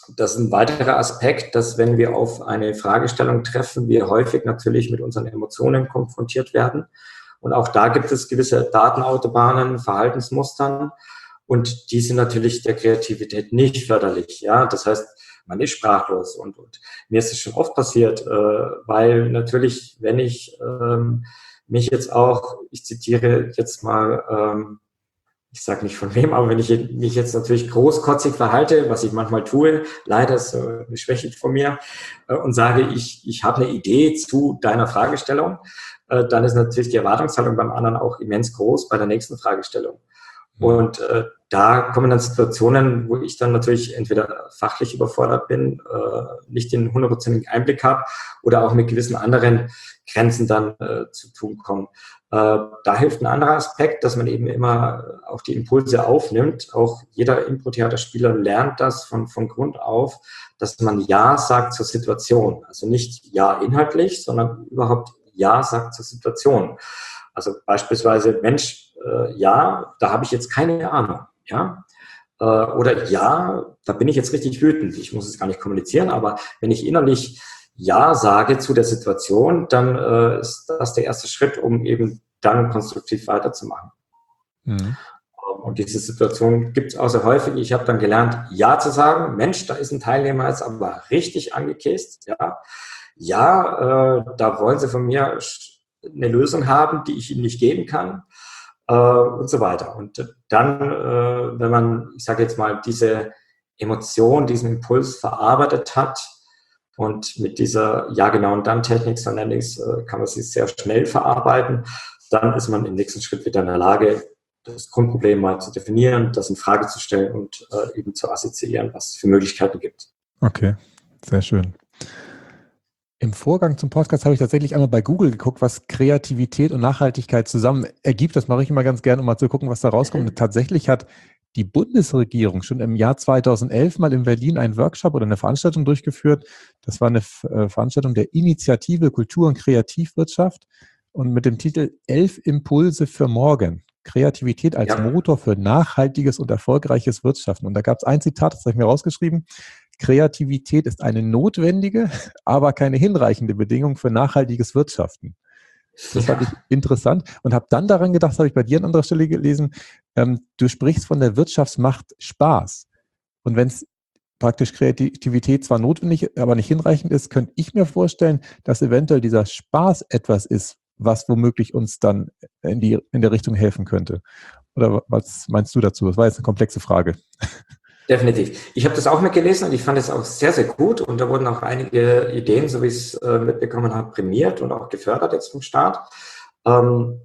das ist ein weiterer Aspekt, dass wenn wir auf eine Fragestellung treffen, wir häufig natürlich mit unseren Emotionen konfrontiert werden. Und auch da gibt es gewisse Datenautobahnen, Verhaltensmustern. Und die sind natürlich der Kreativität nicht förderlich. Ja, das heißt, man ist sprachlos. Und, und mir ist es schon oft passiert, äh, weil natürlich, wenn ich ähm, mich jetzt auch, ich zitiere jetzt mal, ähm, ich sage nicht von wem, aber wenn ich mich jetzt natürlich großkotzig verhalte, was ich manchmal tue, leider ist äh, eine Schwäche von mir, äh, und sage, ich, ich habe eine Idee zu deiner Fragestellung, äh, dann ist natürlich die Erwartungshaltung beim anderen auch immens groß bei der nächsten Fragestellung. Und äh, da kommen dann Situationen, wo ich dann natürlich entweder fachlich überfordert bin, äh, nicht den hundertprozentigen Einblick habe oder auch mit gewissen anderen Grenzen dann äh, zu tun kommen. Äh, da hilft ein anderer Aspekt, dass man eben immer auch die Impulse aufnimmt. Auch jeder Impro-Theaterspieler lernt das von, von Grund auf, dass man Ja sagt zur Situation. Also nicht Ja inhaltlich, sondern überhaupt Ja sagt zur Situation. Also beispielsweise, Mensch, äh, ja, da habe ich jetzt keine Ahnung, ja. Äh, oder ja, da bin ich jetzt richtig wütend. Ich muss es gar nicht kommunizieren, aber wenn ich innerlich Ja sage zu der Situation, dann äh, ist das der erste Schritt, um eben dann konstruktiv weiterzumachen. Mhm. Und diese Situation gibt es auch sehr häufig. Ich habe dann gelernt, Ja zu sagen. Mensch, da ist ein Teilnehmer jetzt aber richtig angekäst, ja. Ja, äh, da wollen sie von mir eine Lösung haben, die ich ihnen nicht geben kann, äh, und so weiter. Und dann, äh, wenn man, ich sage jetzt mal, diese Emotion, diesen Impuls verarbeitet hat und mit dieser Ja, genau und dann Technik, so nenne ich es, äh, kann man sie sehr schnell verarbeiten, dann ist man im nächsten Schritt wieder in der Lage, das Grundproblem mal zu definieren, das in Frage zu stellen und äh, eben zu assoziieren, was es für Möglichkeiten gibt. Okay, sehr schön. Im Vorgang zum Podcast habe ich tatsächlich einmal bei Google geguckt, was Kreativität und Nachhaltigkeit zusammen ergibt. Das mache ich immer ganz gerne, um mal zu gucken, was da rauskommt. Und tatsächlich hat die Bundesregierung schon im Jahr zweitausendelf mal in Berlin einen Workshop oder eine Veranstaltung durchgeführt. Das war eine Veranstaltung der Initiative Kultur- und Kreativwirtschaft und mit dem Titel Elf Impulse für morgen. Kreativität als ja. Motor für nachhaltiges und erfolgreiches Wirtschaften. Und da gab es ein Zitat, das habe ich mir rausgeschrieben. Kreativität ist eine notwendige, aber keine hinreichende Bedingung für nachhaltiges Wirtschaften. Das fand ich interessant und habe dann daran gedacht, das habe ich bei dir an anderer Stelle gelesen, ähm, du sprichst von der Wirtschaftsmacht Spaß. Und wenn es praktisch Kreativität zwar notwendig, aber nicht hinreichend ist, könnte ich mir vorstellen, dass eventuell dieser Spaß etwas ist, was womöglich uns dann in, die, in der Richtung helfen könnte. Oder was meinst du dazu? Das war jetzt eine komplexe Frage. Definitiv. Ich habe das auch mitgelesen und ich fand es auch sehr, sehr gut. Und da wurden auch einige Ideen, so wie ich es äh, mitbekommen habe, prämiert und auch gefördert jetzt vom Staat. Ähm,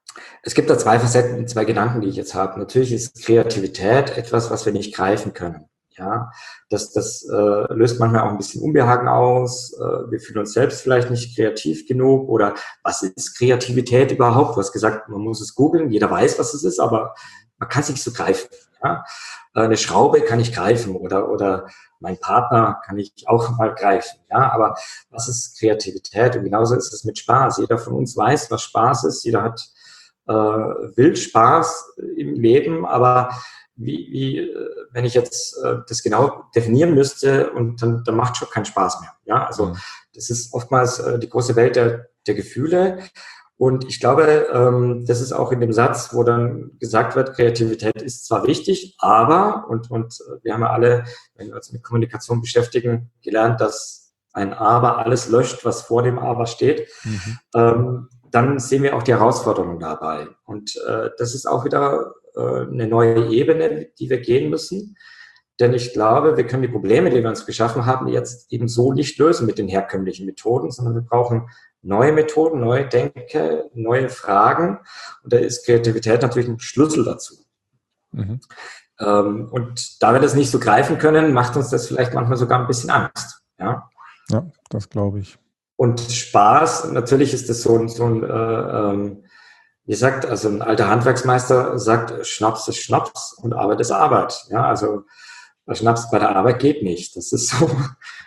es gibt da zwei Facetten, zwei Gedanken, die ich jetzt habe. Natürlich ist Kreativität etwas, was wir nicht greifen können. Ja, das, das äh, löst manchmal auch ein bisschen Unbehagen aus. Äh, wir fühlen uns selbst vielleicht nicht kreativ genug. Oder was ist Kreativität überhaupt? Du hast gesagt, man muss es googeln. Jeder weiß, was es ist, aber man kann es nicht so greifen. Ja? Eine Schraube kann ich greifen oder, oder mein Partner kann ich auch mal greifen. Ja, aber was ist Kreativität? Und genauso ist es mit Spaß. Jeder von uns weiß, was Spaß ist. Jeder hat äh, will Spaß im Leben, aber wie, wie wenn ich jetzt äh, das genau definieren müsste und dann, dann macht schon keinen Spaß mehr. Ja, also mhm. das ist oftmals äh, die große Welt der, der Gefühle. Und ich glaube, ähm, das ist auch in dem Satz, wo dann gesagt wird, Kreativität ist zwar wichtig, aber, und, und wir haben ja alle, wenn wir uns mit Kommunikation beschäftigen, gelernt, dass ein Aber alles löscht, was vor dem Aber steht, mhm. ähm, dann sehen wir auch die Herausforderungen dabei. Und äh, das ist auch wieder äh, eine neue Ebene, die wir gehen müssen. Denn ich glaube, wir können die Probleme, die wir uns geschaffen haben, jetzt eben so nicht lösen mit den herkömmlichen Methoden, sondern wir brauchen neue Methoden, neue Denke, neue Fragen. Und da ist Kreativität natürlich ein Schlüssel dazu. Mhm. Ähm, und da wir das nicht so greifen können, macht uns das vielleicht manchmal sogar ein bisschen Angst. Ja, ja, das glaube ich. Und Spaß, natürlich ist das so ein, so ein äh, ähm, wie sagt, also ein alter Handwerksmeister sagt, Schnaps ist Schnaps und Arbeit ist Arbeit. Ja, also Schnaps bei der Arbeit geht nicht. Das ist so.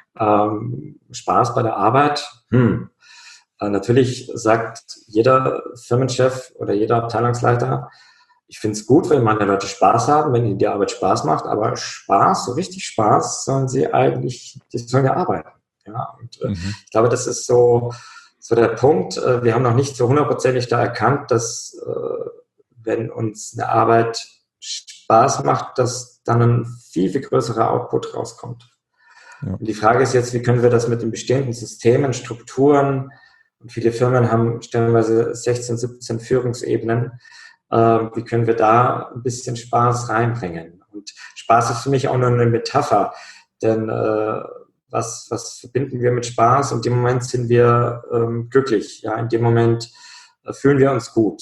Ähm, Spaß bei der Arbeit, hm. Äh, natürlich sagt jeder Firmenchef oder jeder Abteilungsleiter, ich finde es gut, wenn meine Leute Spaß haben, wenn ihnen die Arbeit Spaß macht, aber Spaß, so richtig Spaß, sollen sie eigentlich, die sollen ja arbeiten. Ja, und äh, mhm. ich glaube, das ist so, so der Punkt. Äh, wir haben noch nicht so hundertprozentig da erkannt, dass äh, wenn uns eine Arbeit Spaß macht, dass dann ein viel, viel größerer Output rauskommt. Ja. Und die Frage ist jetzt, wie können wir das mit den bestehenden Systemen, Strukturen, und viele Firmen haben stellenweise sechzehn, siebzehn Führungsebenen, äh, wie können wir da ein bisschen Spaß reinbringen? Und Spaß ist für mich auch nur eine Metapher, denn äh, was, was verbinden wir mit Spaß? Und in dem Moment sind wir ähm, glücklich, ja, in dem Moment äh, fühlen wir uns gut.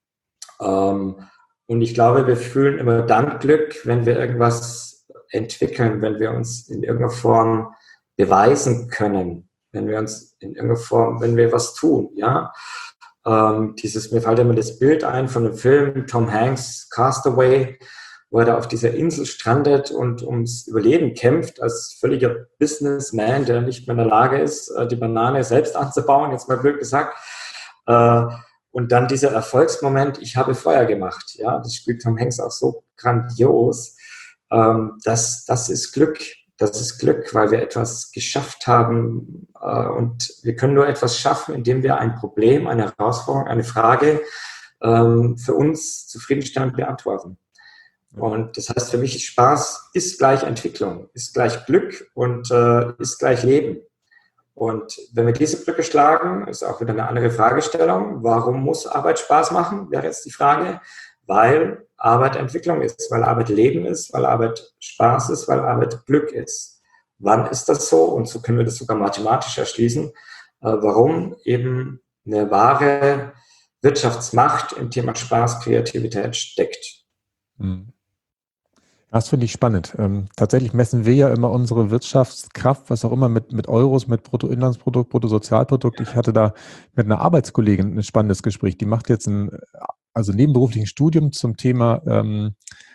Ähm, und ich glaube, wir fühlen immer dann Glück, wenn wir irgendwas entwickeln, wenn wir uns in irgendeiner Form beweisen können, wenn wir uns in irgendeiner Form, wenn wir was tun, ja. Ähm, dieses, mir fällt immer das Bild ein von dem Film Tom Hanks, Castaway, wo er da auf dieser Insel strandet und ums Überleben kämpft, als völliger Businessman, der nicht mehr in der Lage ist, die Banane selbst anzubauen, jetzt mal blöd gesagt. Äh, und dann dieser Erfolgsmoment, ich habe Feuer gemacht, ja, das spielt Tom Hanks auch so grandios. Ähm, das, das ist Glück. Das ist Glück, weil wir etwas geschafft haben äh, und wir können nur etwas schaffen, indem wir ein Problem, eine Herausforderung, eine Frage ähm, für uns zufriedenstellend beantworten. Und das heißt für mich, Spaß ist gleich Entwicklung, ist gleich Glück und äh, ist gleich Leben. Und wenn wir diese Brücke schlagen, ist auch wieder eine andere Fragestellung. Warum muss Arbeit Spaß machen, wäre jetzt die Frage. Weil Arbeit Entwicklung ist, weil Arbeit Leben ist, weil Arbeit Spaß ist, weil Arbeit Glück ist. Wann ist das so? Und so können wir das sogar mathematisch erschließen. Äh, warum eben eine wahre Wirtschaftsmacht im Thema Spaß, Kreativität steckt. Das finde ich spannend. Ähm, tatsächlich messen wir ja immer unsere Wirtschaftskraft, was auch immer, mit, mit Euros, mit Bruttoinlandsprodukt, Bruttosozialprodukt. Ich hatte da mit einer Arbeitskollegin ein spannendes Gespräch. Die macht jetzt ein also nebenberuflichen Studium zum Thema ähm,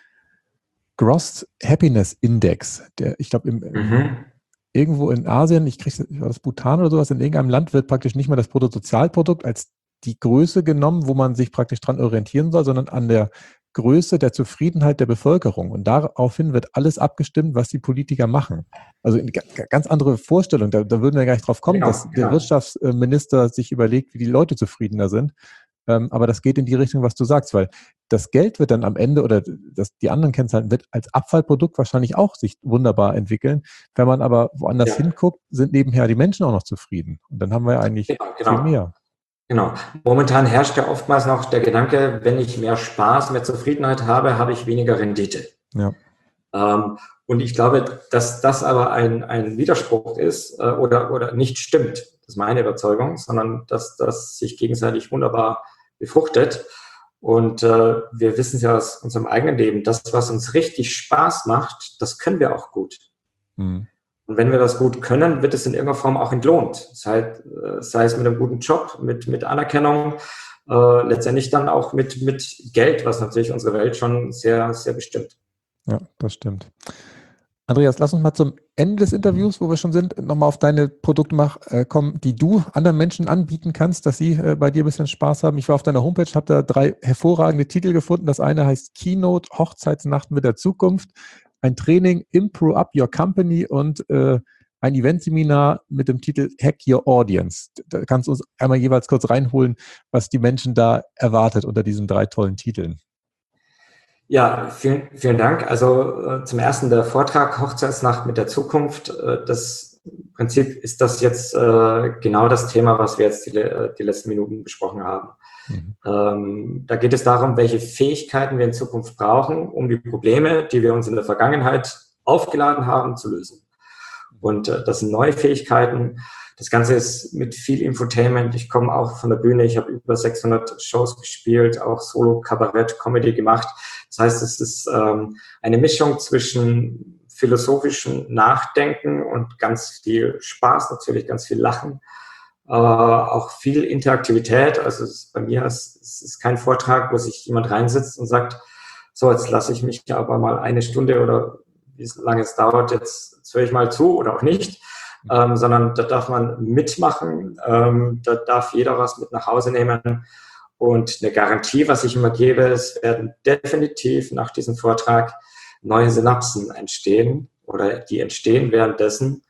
Gross Happiness Index. Der, ich glaube, im, mhm. irgendwo in Asien, ich kriege das Bhutan oder sowas, in irgendeinem Land wird praktisch nicht mehr das Bruttosozialprodukt als die Größe genommen, wo man sich praktisch dran orientieren soll, sondern an der Größe der Zufriedenheit der Bevölkerung. Und daraufhin wird alles abgestimmt, was die Politiker machen. Also eine ganz andere Vorstellung. Da, da würden wir gar nicht drauf kommen, genau, dass der genau. Wirtschaftsminister sich überlegt, wie die Leute zufriedener sind. Ähm, aber das geht in die Richtung, was du sagst, weil das Geld wird dann am Ende oder das, die anderen Kennzahlen wird als Abfallprodukt wahrscheinlich auch sich wunderbar entwickeln. Wenn man aber woanders ja. hinguckt, sind nebenher die Menschen auch noch zufrieden. Und dann haben wir ja eigentlich genau, genau. viel mehr. Genau. Momentan herrscht ja oftmals noch der Gedanke, wenn ich mehr Spaß, mehr Zufriedenheit habe, habe ich weniger Rendite. Ja. Ähm, und ich glaube, dass das aber ein, ein Widerspruch ist äh, oder, oder nicht stimmt. Das ist meine Überzeugung, sondern dass das sich gegenseitig wunderbar befruchtet. Und äh, wir wissen es ja aus unserem eigenen Leben, das, was uns richtig Spaß macht, das können wir auch gut. Mhm. Und wenn wir das gut können, wird es in irgendeiner Form auch entlohnt. Sei, sei es mit einem guten Job, mit, mit Anerkennung, äh, letztendlich dann auch mit, mit Geld, was natürlich unsere Welt schon sehr, sehr bestimmt. Ja, das stimmt. Andreas, lass uns mal zum Ende des Interviews, wo wir schon sind, nochmal auf deine Produkte mach, äh, kommen, die du anderen Menschen anbieten kannst, dass sie äh, bei dir ein bisschen Spaß haben. Ich war auf deiner Homepage, habe da drei hervorragende Titel gefunden. Das eine heißt Keynote, Hochzeitsnacht mit der Zukunft. Ein Training, Improve Up Your Company und äh, ein Eventseminar mit dem Titel Hack Your Audience. Da kannst du uns einmal jeweils kurz reinholen, was die Menschen da erwartet unter diesen drei tollen Titeln. Ja, vielen, vielen Dank. Also äh, zum ersten der Vortrag Hochzeitsnacht mit der Zukunft. Äh, das im Prinzip ist das jetzt äh, genau das Thema, was wir jetzt die, die letzten Minuten besprochen haben. Mhm. Ähm, da geht es darum, welche Fähigkeiten wir in Zukunft brauchen, um die Probleme, die wir uns in der Vergangenheit aufgeladen haben, zu lösen. Und äh, das sind neue Fähigkeiten. Das Ganze ist mit viel Infotainment. Ich komme auch von der Bühne. Ich habe über sechshundert Shows gespielt, auch Solo, Kabarett, Comedy gemacht. Das heißt, es ist ähm, eine Mischung zwischen philosophischem Nachdenken und ganz viel Spaß, natürlich ganz viel Lachen. Äh, auch viel Interaktivität. Also es ist, bei mir ist es ist kein Vortrag, wo sich jemand reinsitzt und sagt, so, jetzt lasse ich mich aber mal eine Stunde oder wie lange es dauert, jetzt, jetzt höre ich mal zu oder auch nicht, ähm, sondern da darf man mitmachen, ähm, da darf jeder was mit nach Hause nehmen Und eine Garantie, was ich immer gebe, es werden definitiv nach diesem Vortrag neue Synapsen entstehen oder die entstehen währenddessen.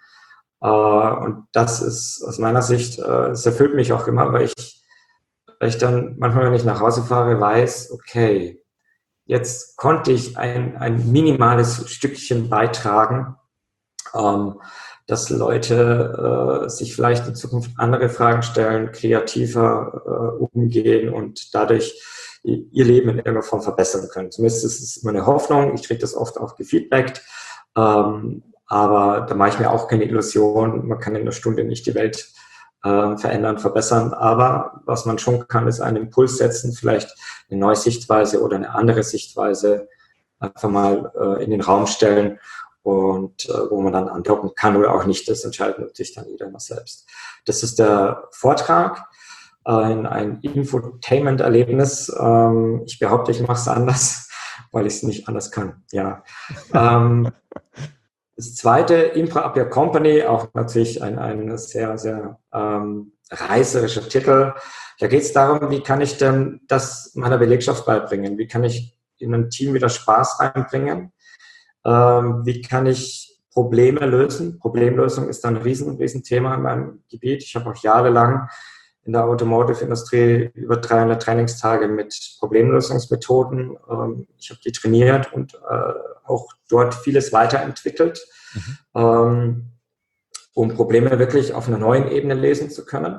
Und das ist aus meiner Sicht, es erfüllt mich auch immer, weil ich, weil ich dann manchmal, wenn ich nach Hause fahre, weiß, okay, jetzt konnte ich ein, ein minimales Stückchen beitragen, ähm, dass Leute äh, sich vielleicht in Zukunft andere Fragen stellen, kreativer äh, umgehen und dadurch ihr Leben in irgendeiner Form verbessern können. Zumindest ist es immer eine Hoffnung. Ich kriege das oft auch gefeedbackt. Ähm, aber da mache ich mir auch keine Illusion. Man kann in einer Stunde nicht die Welt äh, verändern, verbessern. Aber was man schon kann, ist einen Impuls setzen, vielleicht eine neue Sichtweise oder eine andere Sichtweise einfach mal äh, in den Raum stellen. Und äh, wo man dann andocken kann oder auch nicht, das entscheidet natürlich dann jeder immer selbst. Das ist der Vortrag, ein, ein Infotainment-Erlebnis. Ähm, ich behaupte, ich mache es anders, weil ich es nicht anders kann. Ja. ähm, das zweite, Impra Up Your Company, auch natürlich ein, ein sehr, sehr ähm, reißerischer Titel. Da geht es darum, wie kann ich denn das meiner Belegschaft beibringen? Wie kann ich in ein Team wieder Spaß reinbringen? Ähm, wie kann ich Probleme lösen? Problemlösung ist ein riesen, riesen Thema in meinem Gebiet. Ich habe auch jahrelang in der Automotive-Industrie über dreihundert Trainingstage mit Problemlösungsmethoden. Ähm, ich habe die trainiert und äh, auch dort vieles weiterentwickelt, mhm. ähm, um Probleme wirklich auf einer neuen Ebene lösen zu können.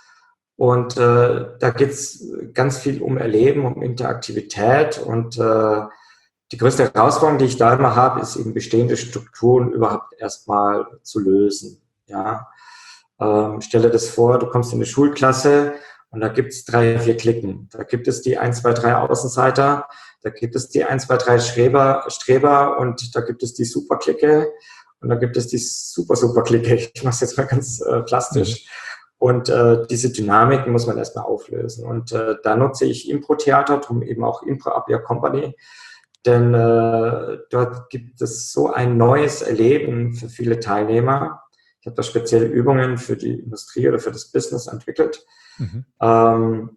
Und äh, da geht es ganz viel um Erleben, um Interaktivität und äh, die größte Herausforderung, die ich da immer habe, ist eben bestehende Strukturen überhaupt erstmal zu lösen. Ja, ähm, stelle das vor, du kommst in eine Schulklasse und da gibt es drei, vier Klicken. Da gibt es die eins, zwei, drei Außenseiter, da gibt es die eins, zwei, drei Streber, Streber und da gibt es die Superklicke und da gibt es die Super-Super-Clique. Ich mache es jetzt mal ganz äh, plastisch. Und äh, diese Dynamik muss man erstmal auflösen. Und äh, da nutze ich Impro-Theater, darum eben auch Impro Up Your Company. Denn äh, dort gibt es so ein neues Erleben für viele Teilnehmer. Ich habe da spezielle Übungen für die Industrie oder für das Business entwickelt, mhm. ähm,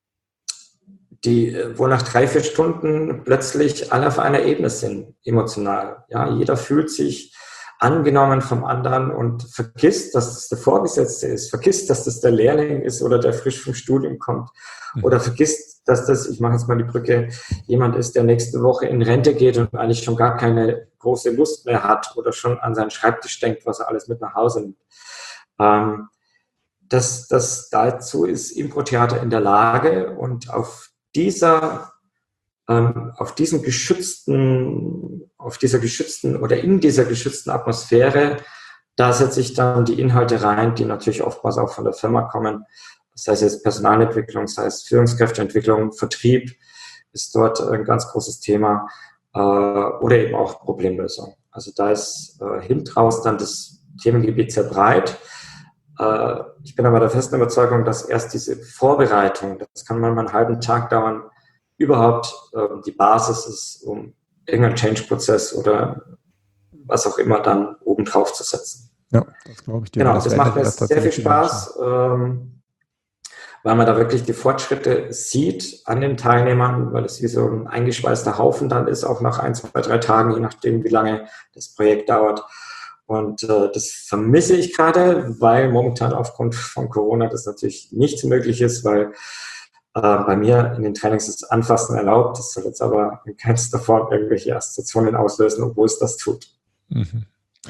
die, wo nach drei, vier Stunden plötzlich alle auf einer Ebene sind, emotional. Ja, jeder fühlt sich angenommen vom anderen und vergisst, dass das der Vorgesetzte ist, vergisst, dass das der Lehrling ist oder der frisch vom Studium kommt mhm. oder vergisst, dass das, ich mache jetzt mal die Brücke, jemand ist, der nächste Woche in Rente geht und eigentlich schon gar keine große Lust mehr hat oder schon an seinen Schreibtisch denkt, was er alles mit nach Hause nimmt. Ähm, das, das, dazu ist Impro-Theater in der Lage und auf dieser, ähm, auf diesem geschützten, auf dieser geschützten oder in dieser geschützten Atmosphäre, da setze ich dann die Inhalte rein, die natürlich oftmals auch von der Firma kommen. Das heißt jetzt Personalentwicklung, das heißt Führungskräfteentwicklung, Vertrieb ist dort ein ganz großes Thema äh, oder eben auch Problemlösung. Also da ist äh, hinten raus dann das Themengebiet sehr breit. Äh, ich bin aber der festen Überzeugung, dass erst diese Vorbereitung, das kann manchmal einen halben Tag dauern, überhaupt äh, die Basis ist, um irgendeinen Change-Prozess oder was auch immer dann oben drauf zu setzen. Ja, das glaube ich dir. Genau, das, das macht mir sehr viel Spaß. Ähm, weil man da wirklich die Fortschritte sieht an den Teilnehmern, weil es wie so ein eingeschweißter Haufen dann ist, auch nach ein, zwei, drei Tagen, je nachdem, wie lange das Projekt dauert. Und äh, das vermisse ich gerade, weil momentan aufgrund von Corona das natürlich nicht möglich ist, weil äh, bei mir in den Trainings ist Anfassen erlaubt. Das soll jetzt aber in keinster Form irgendwelche Assoziationen auslösen, obwohl es das tut. Mhm.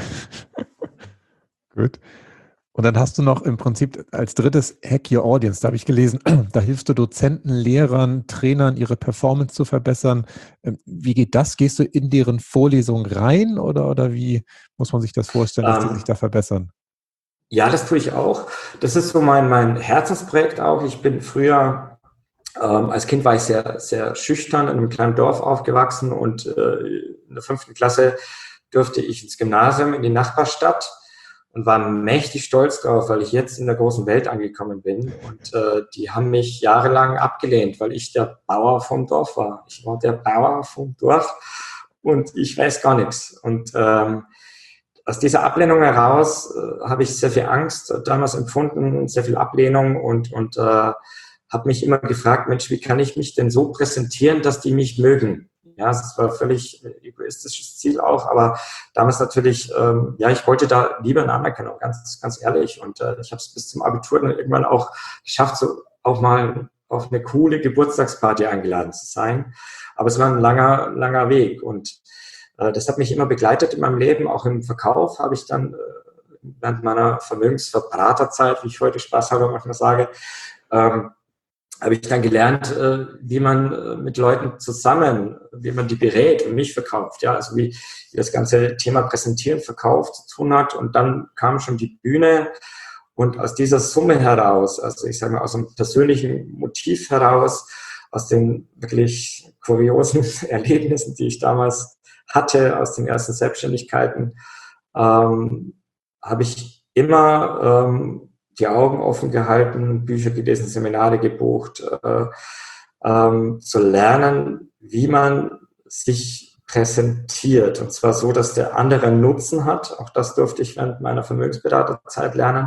Gut. Und dann hast du noch im Prinzip als drittes Hack Your Audience. Da habe ich gelesen, da hilfst du Dozenten, Lehrern, Trainern, ihre Performance zu verbessern. Wie geht das? Gehst du in deren Vorlesung rein oder, oder wie muss man sich das vorstellen, dass um, die sich da verbessern? Ja, das tue ich auch. Das ist so mein, mein Herzensprojekt auch. Ich bin früher, ähm, als Kind war ich sehr, sehr schüchtern in einem kleinen Dorf aufgewachsen und äh, in der fünften Klasse durfte ich ins Gymnasium in die Nachbarstadt. Und war mächtig stolz drauf, weil ich jetzt in der großen Welt angekommen bin. Und äh, die haben mich jahrelang abgelehnt, weil ich der Bauer vom Dorf war. Ich war der Bauer vom Dorf und ich weiß gar nichts. Und ähm, aus dieser Ablehnung heraus äh, habe ich sehr viel Angst damals empfunden, sehr viel Ablehnung und, und äh, habe mich immer gefragt, Mensch, wie kann ich mich denn so präsentieren, dass die mich mögen? Ja, das war völlig egoistisches Ziel auch, aber damals natürlich, ähm, ja, ich wollte da Liebe und Anerkennung, ganz, ganz ehrlich. Und äh, ich habe es bis zum Abitur dann irgendwann auch geschafft, so auch mal auf eine coole Geburtstagsparty eingeladen zu sein. Aber es war ein langer, langer Weg und äh, das hat mich immer begleitet in meinem Leben. Auch im Verkauf habe ich dann äh, während meiner Vermögensverbraterzeit, wie ich heute Spaß habe, manchmal sage, ähm, habe ich dann gelernt, äh, wie man äh, mit Leuten zusammen, wie man die berät und nicht verkauft. Ja, also wie, wie das ganze Thema Präsentieren, Verkauf zu tun hat. Und dann kam schon die Bühne und aus dieser Summe heraus, also ich sage mal aus einem persönlichen Motiv heraus, aus den wirklich kuriosen Erlebnissen, die ich damals hatte, aus den ersten Selbstständigkeiten, ähm, habe ich immer ähm, die Augen offen gehalten, Bücher gelesen, Seminare gebucht, äh, ähm, zu lernen, wie man sich präsentiert. Und zwar so, dass der andere Nutzen hat. Auch das durfte ich während meiner Vermögensberaterzeit lernen.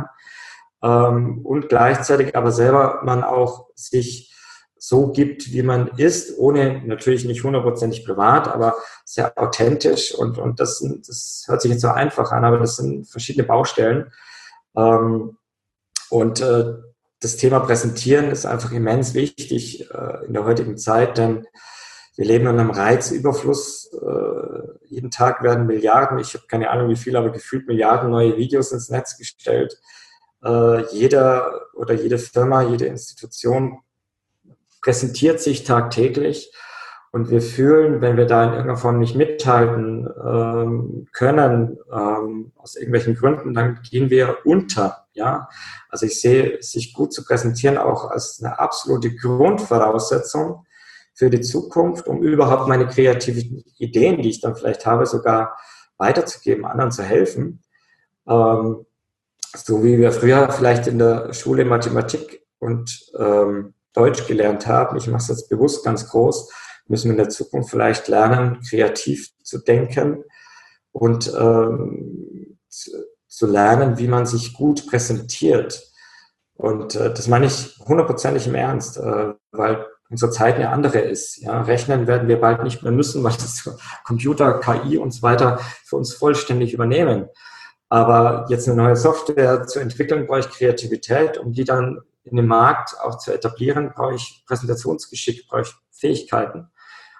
Ähm, und gleichzeitig aber selber man auch sich so gibt, wie man ist, ohne natürlich nicht hundertprozentig privat, aber sehr authentisch. Und, und das, sind, das hört sich jetzt so einfach an, aber das sind verschiedene Baustellen. Ähm, Und äh, das Thema Präsentieren ist einfach immens wichtig äh, in der heutigen Zeit, denn wir leben in einem Reizüberfluss. Äh, jeden Tag werden Milliarden, ich habe keine Ahnung wie viel, aber gefühlt Milliarden neue Videos ins Netz gestellt. Äh, jeder oder jede Firma, jede Institution präsentiert sich tagtäglich. Und wir fühlen, wenn wir da in irgendeiner Form nicht mithalten ähm, können, ähm, aus irgendwelchen Gründen, dann gehen wir unter. Ja, also ich sehe, sich gut zu präsentieren auch als eine absolute Grundvoraussetzung für die Zukunft, um überhaupt meine kreativen Ideen, die ich dann vielleicht habe, sogar weiterzugeben, anderen zu helfen. Ähm, so wie wir früher vielleicht in der Schule Mathematik und ähm, Deutsch gelernt haben, ich mache es jetzt bewusst ganz groß, müssen wir in der Zukunft vielleicht lernen, kreativ zu denken und ähm, zu, zu lernen, wie man sich gut präsentiert. Und äh, das meine ich hundertprozentig im Ernst, äh, weil unsere Zeit eine andere ist. Ja? Rechnen werden wir bald nicht mehr müssen, weil das Computer, K I und so weiter für uns vollständig übernehmen. Aber jetzt eine neue Software zu entwickeln, brauche ich Kreativität, um die dann in dem Markt auch zu etablieren, brauche ich Präsentationsgeschick, brauche ich Fähigkeiten.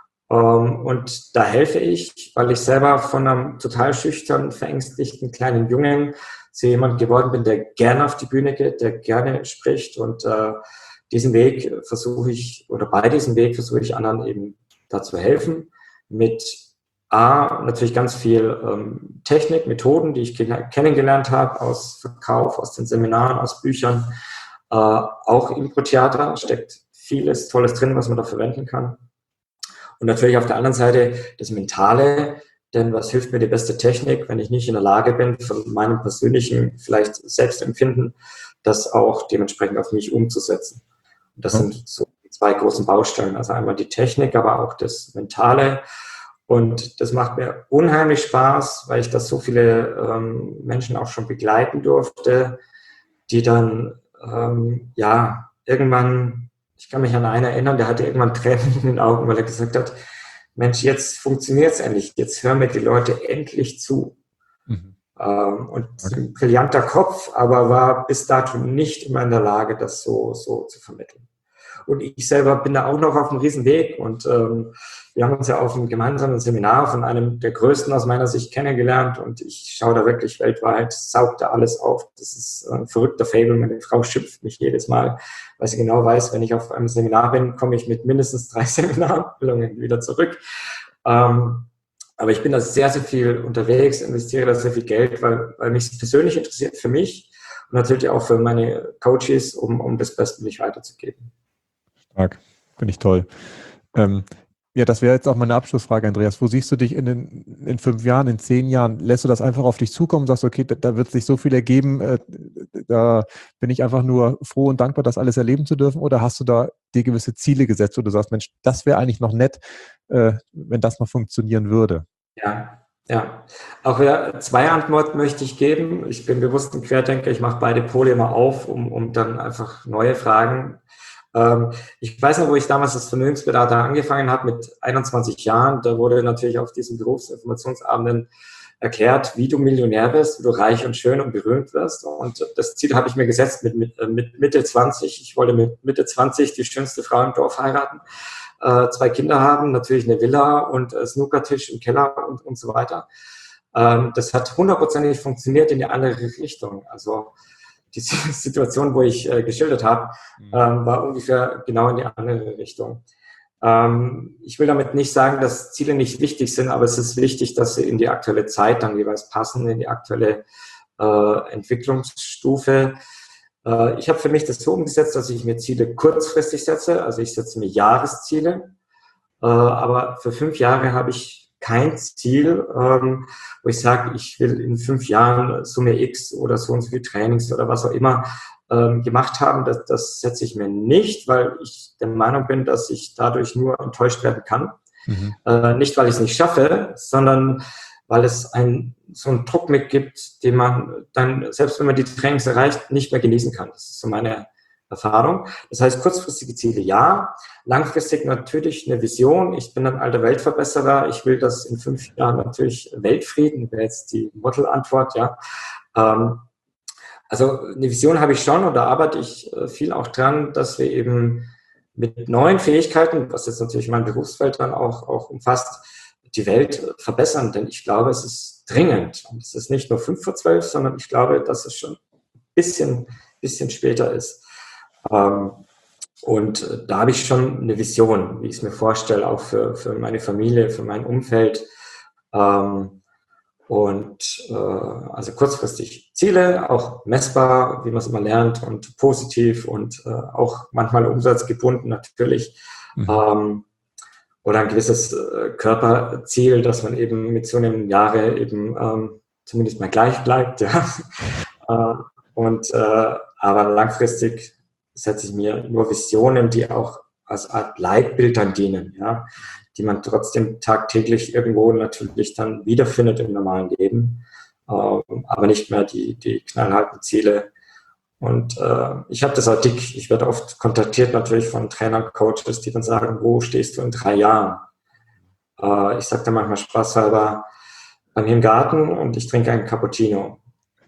Um, und da helfe ich, weil ich selber von einem total schüchternen, verängstigten kleinen Jungen zu jemand geworden bin, der gerne auf die Bühne geht, der gerne spricht. Und äh, diesen Weg versuche ich, oder bei diesem Weg versuche ich anderen eben dazu helfen, mit A, natürlich ganz viel ähm, Technik, Methoden, die ich kennengelernt habe aus Verkauf, aus den Seminaren, aus Büchern. Äh, auch Impro-Theater steckt vieles Tolles drin, was man da verwenden kann. Und natürlich auf der anderen Seite das Mentale, denn was hilft mir die beste Technik, wenn ich nicht in der Lage bin, von meinem persönlichen vielleicht Selbstempfinden, das auch dementsprechend auf mich umzusetzen. Und das sind so die zwei großen Baustellen, also einmal die Technik, aber auch das Mentale. Und das macht mir unheimlich Spaß, weil ich das so viele ähm, Menschen auch schon begleiten durfte, die dann, ähm, ja, irgendwann, ich kann mich an einen erinnern, der hatte irgendwann Tränen in den Augen, weil er gesagt hat, Mensch, jetzt funktioniert es endlich, jetzt hören mir die Leute endlich zu. Mhm. Ähm, und okay. Ein brillanter Kopf, aber war bis dato nicht immer in der Lage, das so, so zu vermitteln. Und ich selber bin da auch noch auf einem Riesen-Weg und ähm, wir haben uns ja auf einem gemeinsamen Seminar von einem der größten aus meiner Sicht kennengelernt und ich schaue da wirklich weltweit, saugt da alles auf. Das ist ein verrückter Fable. Meine Frau schimpft mich jedes Mal, weil sie genau weiß, wenn ich auf einem Seminar bin, komme ich mit mindestens drei Seminarabteilungen wieder zurück. Ähm, aber ich bin da sehr, sehr viel unterwegs, investiere da sehr viel Geld, weil, weil mich es persönlich interessiert für mich und natürlich auch für meine Coaches, um, um das bestmöglich weiterzugeben. Stark, finde ich toll. Ähm, ja, das wäre jetzt auch meine Abschlussfrage, Andreas. Wo siehst du dich in, den, in fünf Jahren, in zehn Jahren? Lässt du das einfach auf dich zukommen und sagst, okay, da, da wird sich so viel ergeben, äh, da bin ich einfach nur froh und dankbar, das alles erleben zu dürfen? Oder hast du da dir gewisse Ziele gesetzt, wo du sagst, Mensch, das wäre eigentlich noch nett, äh, wenn das noch funktionieren würde? Ja, ja. Auch wieder zwei Antworten möchte ich geben. Ich bin bewusst ein Querdenker, ich mache beide Pole immer auf, um, um dann einfach neue Fragen Ähm, ich weiß noch, wo ich damals als Vermögensberater angefangen habe, mit einundzwanzig Jahren. Da wurde natürlich auf diesen Berufsinformationsabenden erklärt, wie du Millionär wirst, wie du reich und schön und berühmt wirst. Und das Ziel habe ich mir gesetzt mit, mit, mit Mitte zwanzig. Ich wollte mit Mitte zwanzig die schönste Frau im Dorf heiraten, äh, zwei Kinder haben, natürlich eine Villa und äh, Snookertisch im Keller und, und so weiter. Ähm, das hat hundertprozentig funktioniert in die andere Richtung. Also die Situation, wo ich äh, geschildert habe, ähm, war ungefähr genau in die andere Richtung. Ähm, ich will damit nicht sagen, dass Ziele nicht wichtig sind, aber es ist wichtig, dass sie in die aktuelle Zeit dann jeweils passen, in die aktuelle äh, Entwicklungsstufe. Äh, ich habe für mich das so umgesetzt, dass ich mir Ziele kurzfristig setze, also ich setze mir Jahresziele, äh, aber für fünf Jahre habe ich kein Ziel, ähm, wo ich sage, ich will in fünf Jahren Summe X oder so und so viel Trainings oder was auch immer ähm, gemacht haben. Das, das setze ich mir nicht, weil ich der Meinung bin, dass ich dadurch nur enttäuscht werden kann. Mhm. Äh, nicht, weil ich es nicht schaffe, sondern weil es ein, so einen Druck mitgibt, den man dann, selbst wenn man die Trainings erreicht, nicht mehr genießen kann. Das ist so meine Erfahrung. Das heißt, kurzfristige Ziele ja, langfristig natürlich eine Vision. Ich bin ein alter Weltverbesserer. Ich will, dass in fünf Jahren natürlich Weltfrieden, wäre jetzt die Model-Antwort, ja. Ähm, also eine Vision habe ich schon und da arbeite ich viel auch dran, dass wir eben mit neuen Fähigkeiten, was jetzt natürlich mein Berufsfeld dann auch, auch umfasst, die Welt verbessern. Denn ich glaube, es ist dringend. Und es ist nicht nur fünf vor zwölf, sondern ich glaube, dass es schon ein bisschen, bisschen später ist. Ähm, und da habe ich schon eine Vision, wie ich es mir vorstelle, auch für, für meine Familie, für mein Umfeld. Ähm, und äh, also kurzfristig Ziele, auch messbar, wie man es immer lernt, und positiv und äh, auch manchmal umsatzgebunden natürlich. Mhm. Ähm, oder ein gewisses äh, Körperziel, dass man eben mit so einem Jahre eben ähm, zumindest mal gleich bleibt. Ja. äh, und äh, aber langfristig setze ich mir nur Visionen, die auch als Art Leitbild dann dienen, ja, die man trotzdem tagtäglich irgendwo natürlich dann wiederfindet im normalen Leben, ähm, aber nicht mehr die, die knallharten Ziele. Und äh, ich habe das auch dick, ich werde oft kontaktiert natürlich von Trainern, Coaches, die dann sagen, wo stehst du in drei Jahren? Äh, ich sage dann manchmal spaßhalber, bei mir im Garten und ich trinke einen Cappuccino.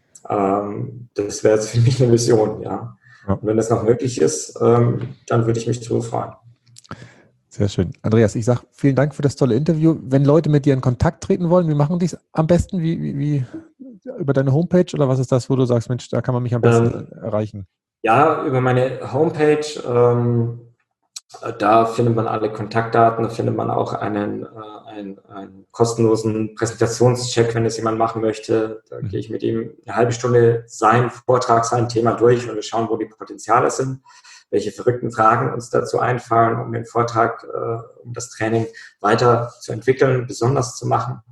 Ähm, das wäre jetzt für mich eine Vision, ja. Und wenn das noch möglich ist, ähm, dann würde ich mich darüber freuen. Sehr schön. Andreas, ich sage vielen Dank für das tolle Interview. Wenn Leute mit dir in Kontakt treten wollen, wie machen die es am besten? Wie, wie, wie über deine Homepage oder was ist das, wo du sagst, Mensch, da kann man mich am besten ähm, erreichen? Ja, über meine Homepage. Ähm, da findet man alle Kontaktdaten, da findet man auch einen, äh, einen, einen kostenlosen Präsentationscheck, wenn es jemand machen möchte. Da mhm. gehe ich mit ihm eine halbe Stunde seinen Vortrag, sein Thema durch und wir schauen, wo die Potenziale sind, welche verrückten Fragen uns dazu einfallen, um den Vortrag, äh, um das Training weiter zu entwickeln, besonders zu machen.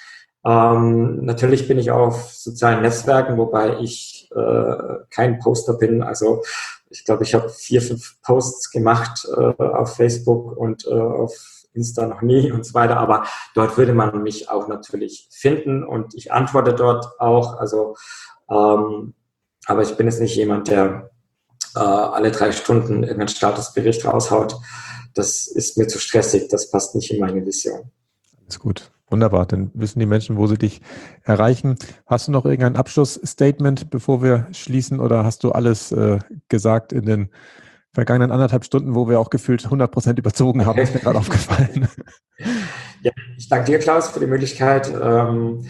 Ähm, natürlich bin ich auf sozialen Netzwerken, wobei ich äh, kein Poster bin. Also ich glaube, ich habe vier, fünf Posts gemacht äh, auf Facebook und äh, auf Insta noch nie und so weiter. Aber dort würde man mich auch natürlich finden und ich antworte dort auch. Also, ähm, aber ich bin jetzt nicht jemand, der äh, alle drei Stunden irgendeinen Statusbericht raushaut. Das ist mir zu stressig. Das passt nicht in meine Vision. Alles gut. Wunderbar, dann wissen die Menschen, wo sie dich erreichen. Hast du noch irgendein Abschlussstatement, bevor wir schließen, oder hast du alles äh, gesagt in den vergangenen anderthalb Stunden, wo wir auch gefühlt hundert Prozent überzogen haben? Ist mir gerade aufgefallen. Ja, ich danke dir, Klaus, für die Möglichkeit. Ähm,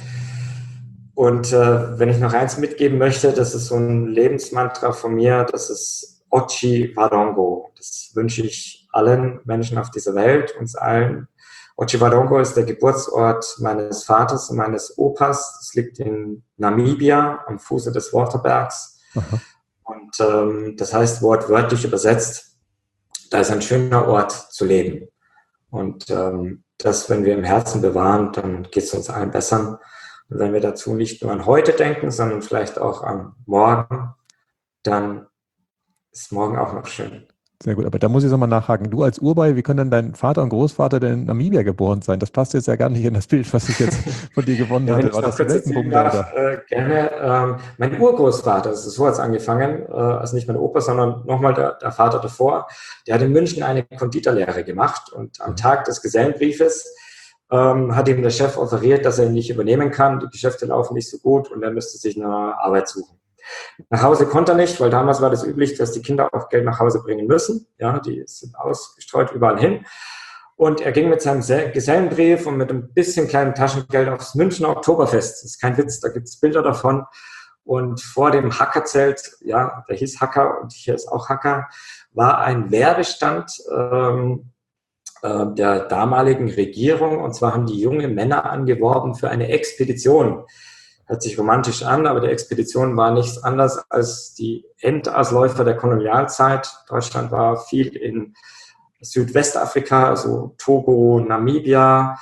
und äh, wenn ich noch eins mitgeben möchte, das ist so ein Lebensmantra von mir, das ist Ochi Warongo. Das wünsche ich allen Menschen auf dieser Welt, uns allen. Ochi Warongo ist der Geburtsort meines Vaters und meines Opas. Das liegt in Namibia am Fuße des Waterbergs. Aha. Und ähm, das heißt wortwörtlich übersetzt, da ist ein schöner Ort zu leben. Und ähm, das, wenn wir im Herzen bewahren, dann geht es uns allen besser. Und wenn wir dazu nicht nur an heute denken, sondern vielleicht auch an morgen, dann ist morgen auch noch schön. Sehr gut, aber da muss ich nochmal nachhaken. Du als Urbei, wie können denn dein Vater und Großvater denn in Namibia geboren sein? Das passt jetzt ja gar nicht in das Bild, was ich jetzt von dir gewonnen Ja, wenn hatte. ich War noch das kurz ein erzählen Weltenbummler darf, oder? äh, gerne. Ähm, mein Urgroßvater, das ist so hat es angefangen, äh, also nicht mein Opa, sondern nochmal der, der Vater davor, der hat in München eine Konditorlehre gemacht und am Tag des Gesellenbriefes ähm, hat ihm der Chef offeriert, dass er ihn nicht übernehmen kann, die Geschäfte laufen nicht so gut und er müsste sich eine Arbeit suchen. Nach Hause konnte er nicht, weil damals war das üblich, dass die Kinder auch Geld nach Hause bringen müssen. Ja, die sind ausgestreut überall hin. Und er ging mit seinem Gesellenbrief und mit ein bisschen kleinem Taschengeld aufs Münchner Oktoberfest. Das ist kein Witz, da gibt es Bilder davon. Und vor dem Hackerzelt, ja, der hieß Hacker und hier ist auch Hacker, war ein Werbestand ähm, äh, der damaligen Regierung. Und zwar haben die junge Männer angeworben für eine Expedition. Hört sich romantisch an, aber die Expedition war nichts anderes als die Endausläufer der Kolonialzeit. Deutschland war viel in Südwestafrika, also Togo, Namibia.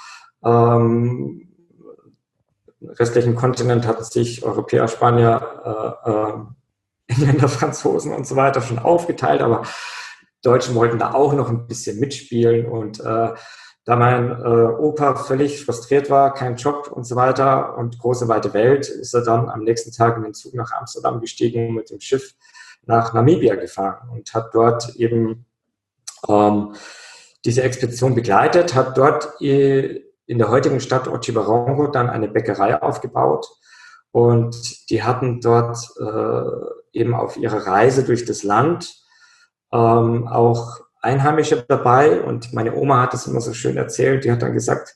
Ähm, restlichen Kontinent hatten sich Europäer, Spanier, äh, äh, Engländer, Franzosen und so weiter schon aufgeteilt, aber die Deutschen wollten da auch noch ein bisschen mitspielen und äh, da mein äh, Opa völlig frustriert war, kein Job und so weiter und große weite Welt, ist er dann am nächsten Tag in den Zug nach Amsterdam gestiegen und mit dem Schiff nach Namibia gefahren und hat dort eben ähm, diese Expedition begleitet, hat dort äh, in der heutigen Stadt Otjiwarongo dann eine Bäckerei aufgebaut und die hatten dort äh, eben auf ihrer Reise durch das Land ähm, auch Einheimische dabei und meine Oma hat das immer so schön erzählt, die hat dann gesagt,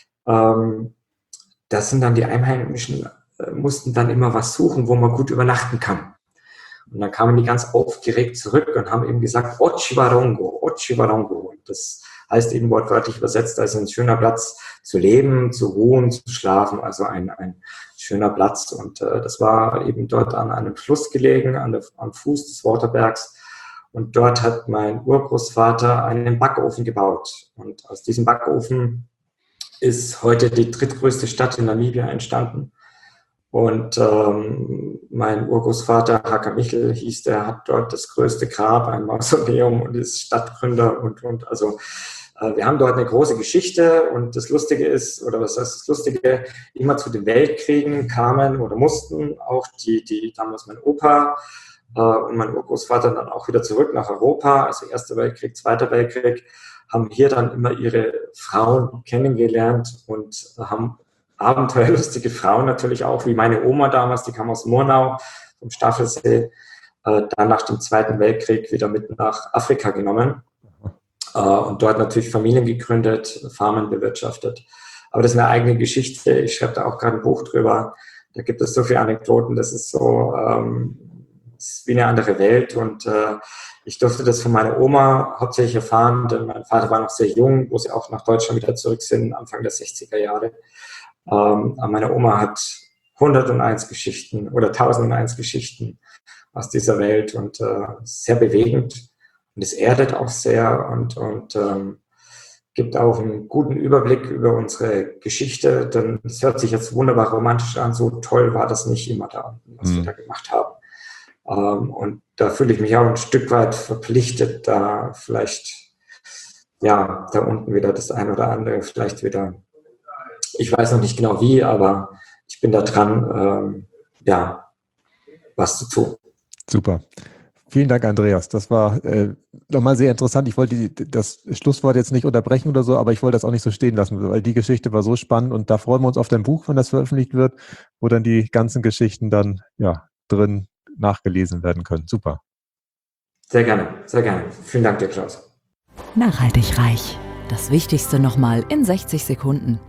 ähm, das sind dann die Einheimischen, äh, mussten dann immer was suchen, wo man gut übernachten kann. Und dann kamen die ganz aufgeregt zurück und haben eben gesagt, Otjiwarongo, Otjiwarongo. Und das heißt eben wortwörtlich übersetzt, also ein schöner Platz zu leben, zu ruhen, zu schlafen, also ein, ein schöner Platz. Und äh, das war eben dort an einem Fluss gelegen, an der, am Fuß des Waterbergs. Und dort hat mein Urgroßvater einen Backofen gebaut. Und aus diesem Backofen ist heute die drittgrößte Stadt in Namibia entstanden. Und ähm, mein Urgroßvater, Haka Michel hieß, der hat dort das größte Grab, ein Mausoleum und ist Stadtgründer. Und, und also äh, wir haben dort eine große Geschichte. Und das Lustige ist, oder was heißt das Lustige, immer zu den Weltkriegen kamen oder mussten auch die, die damals mein Opa, und mein Urgroßvater dann auch wieder zurück nach Europa, also Erster Weltkrieg, Zweiter Weltkrieg, haben hier dann immer ihre Frauen kennengelernt und haben abenteuerlustige Frauen natürlich auch, wie meine Oma damals, die kam aus Murnau vom Staffelsee, dann nach dem Zweiten Weltkrieg wieder mit nach Afrika genommen und dort natürlich Familien gegründet, Farmen bewirtschaftet. Aber das ist eine eigene Geschichte, ich schreibe da auch gerade ein Buch drüber, da gibt es so viele Anekdoten, das ist so... Ähm, Es ist wie eine andere Welt und äh, ich durfte das von meiner Oma hauptsächlich erfahren, denn mein Vater war noch sehr jung, wo sie auch nach Deutschland wieder zurück sind, Anfang der sechziger Jahre. Ähm, aber meine Oma hat hunderteins Geschichten oder tausendeins Geschichten aus dieser Welt und äh, sehr bewegend und es erdet auch sehr und, und ähm, gibt auch einen guten Überblick über unsere Geschichte, denn es hört sich jetzt wunderbar romantisch an, so toll war das nicht immer da, was mhm. wir da gemacht haben. Um, und da fühle ich mich auch ein Stück weit verpflichtet, da vielleicht, ja, da unten wieder das ein oder andere, vielleicht wieder, ich weiß noch nicht genau wie, aber ich bin da dran, ähm, ja, was zu tun. Super. Vielen Dank, Andreas. Das war äh, nochmal sehr interessant. Ich wollte die, das Schlusswort jetzt nicht unterbrechen oder so, aber ich wollte das auch nicht so stehen lassen, weil die Geschichte war so spannend und da freuen wir uns auf dein Buch, wenn das veröffentlicht wird, wo dann die ganzen Geschichten dann, ja, drin nachgelesen werden können. Super. Sehr gerne, sehr gerne. Vielen Dank dir, Klaus. Nachhaltig reich. Das Wichtigste nochmal in sechzig Sekunden.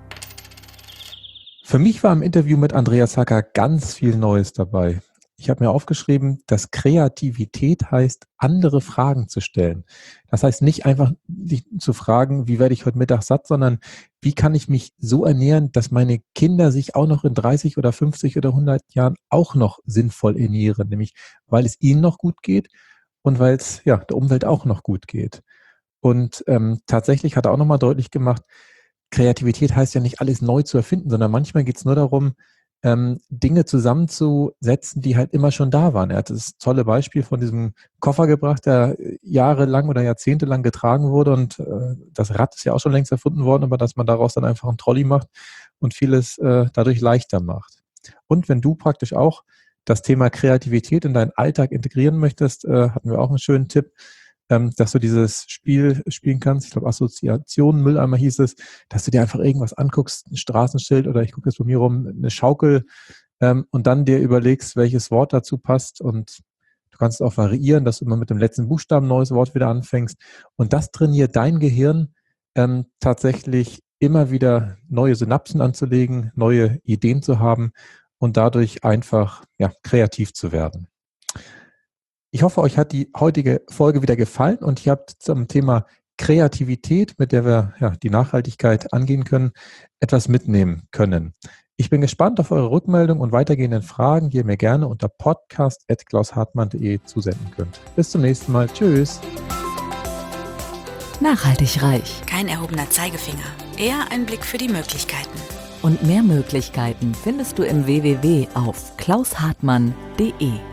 Für mich war im Interview mit Andreas Hacker ganz viel Neues dabei. Ich habe mir aufgeschrieben, dass Kreativität heißt, andere Fragen zu stellen. Das heißt nicht einfach sich zu fragen, wie werde ich heute Mittag satt, sondern wie kann ich mich so ernähren, dass meine Kinder sich auch noch in dreißig oder fünfzig oder hundert Jahren auch noch sinnvoll ernähren, nämlich weil es ihnen noch gut geht und weil es ja der Umwelt auch noch gut geht. Und ähm, tatsächlich hat er auch nochmal deutlich gemacht, Kreativität heißt ja nicht alles neu zu erfinden, sondern manchmal geht es nur darum, ähm, Dinge zusammenzusetzen, die halt immer schon da waren. Er hat das tolle Beispiel von diesem Koffer gebracht, der jahrelang oder jahrzehntelang getragen wurde und äh, das Rad ist ja auch schon längst erfunden worden, aber dass man daraus dann einfach einen Trolley macht und vieles äh, dadurch leichter macht. Und wenn du praktisch auch das Thema Kreativität in deinen Alltag integrieren möchtest, äh, hatten wir auch einen schönen Tipp, ähm, dass du dieses Spiel spielen kannst. Ich glaube, Assoziation, Mülleimer hieß es, dass du dir einfach irgendwas anguckst, ein Straßenschild oder ich gucke jetzt bei mir rum, eine Schaukel ähm, und dann dir überlegst, welches Wort dazu passt und du kannst auch variieren, dass du immer mit dem letzten Buchstaben ein neues Wort wieder anfängst und das trainiert dein Gehirn ähm, tatsächlich immer wieder neue Synapsen anzulegen, neue Ideen zu haben und dadurch einfach ja, kreativ zu werden. Ich hoffe, euch hat die heutige Folge wieder gefallen und ihr habt zum Thema Kreativität, mit der wir ja, die Nachhaltigkeit angehen können, etwas mitnehmen können. Ich bin gespannt auf eure Rückmeldung und weitergehenden Fragen, die ihr mir gerne unter podcast at klaus hartmann punkt de zusenden könnt. Bis zum nächsten Mal. Tschüss. Nachhaltig reich. Kein erhobener Zeigefinger, eher ein Blick für die Möglichkeiten. Und mehr Möglichkeiten findest du im w w w auf klaus hartmann punkt de.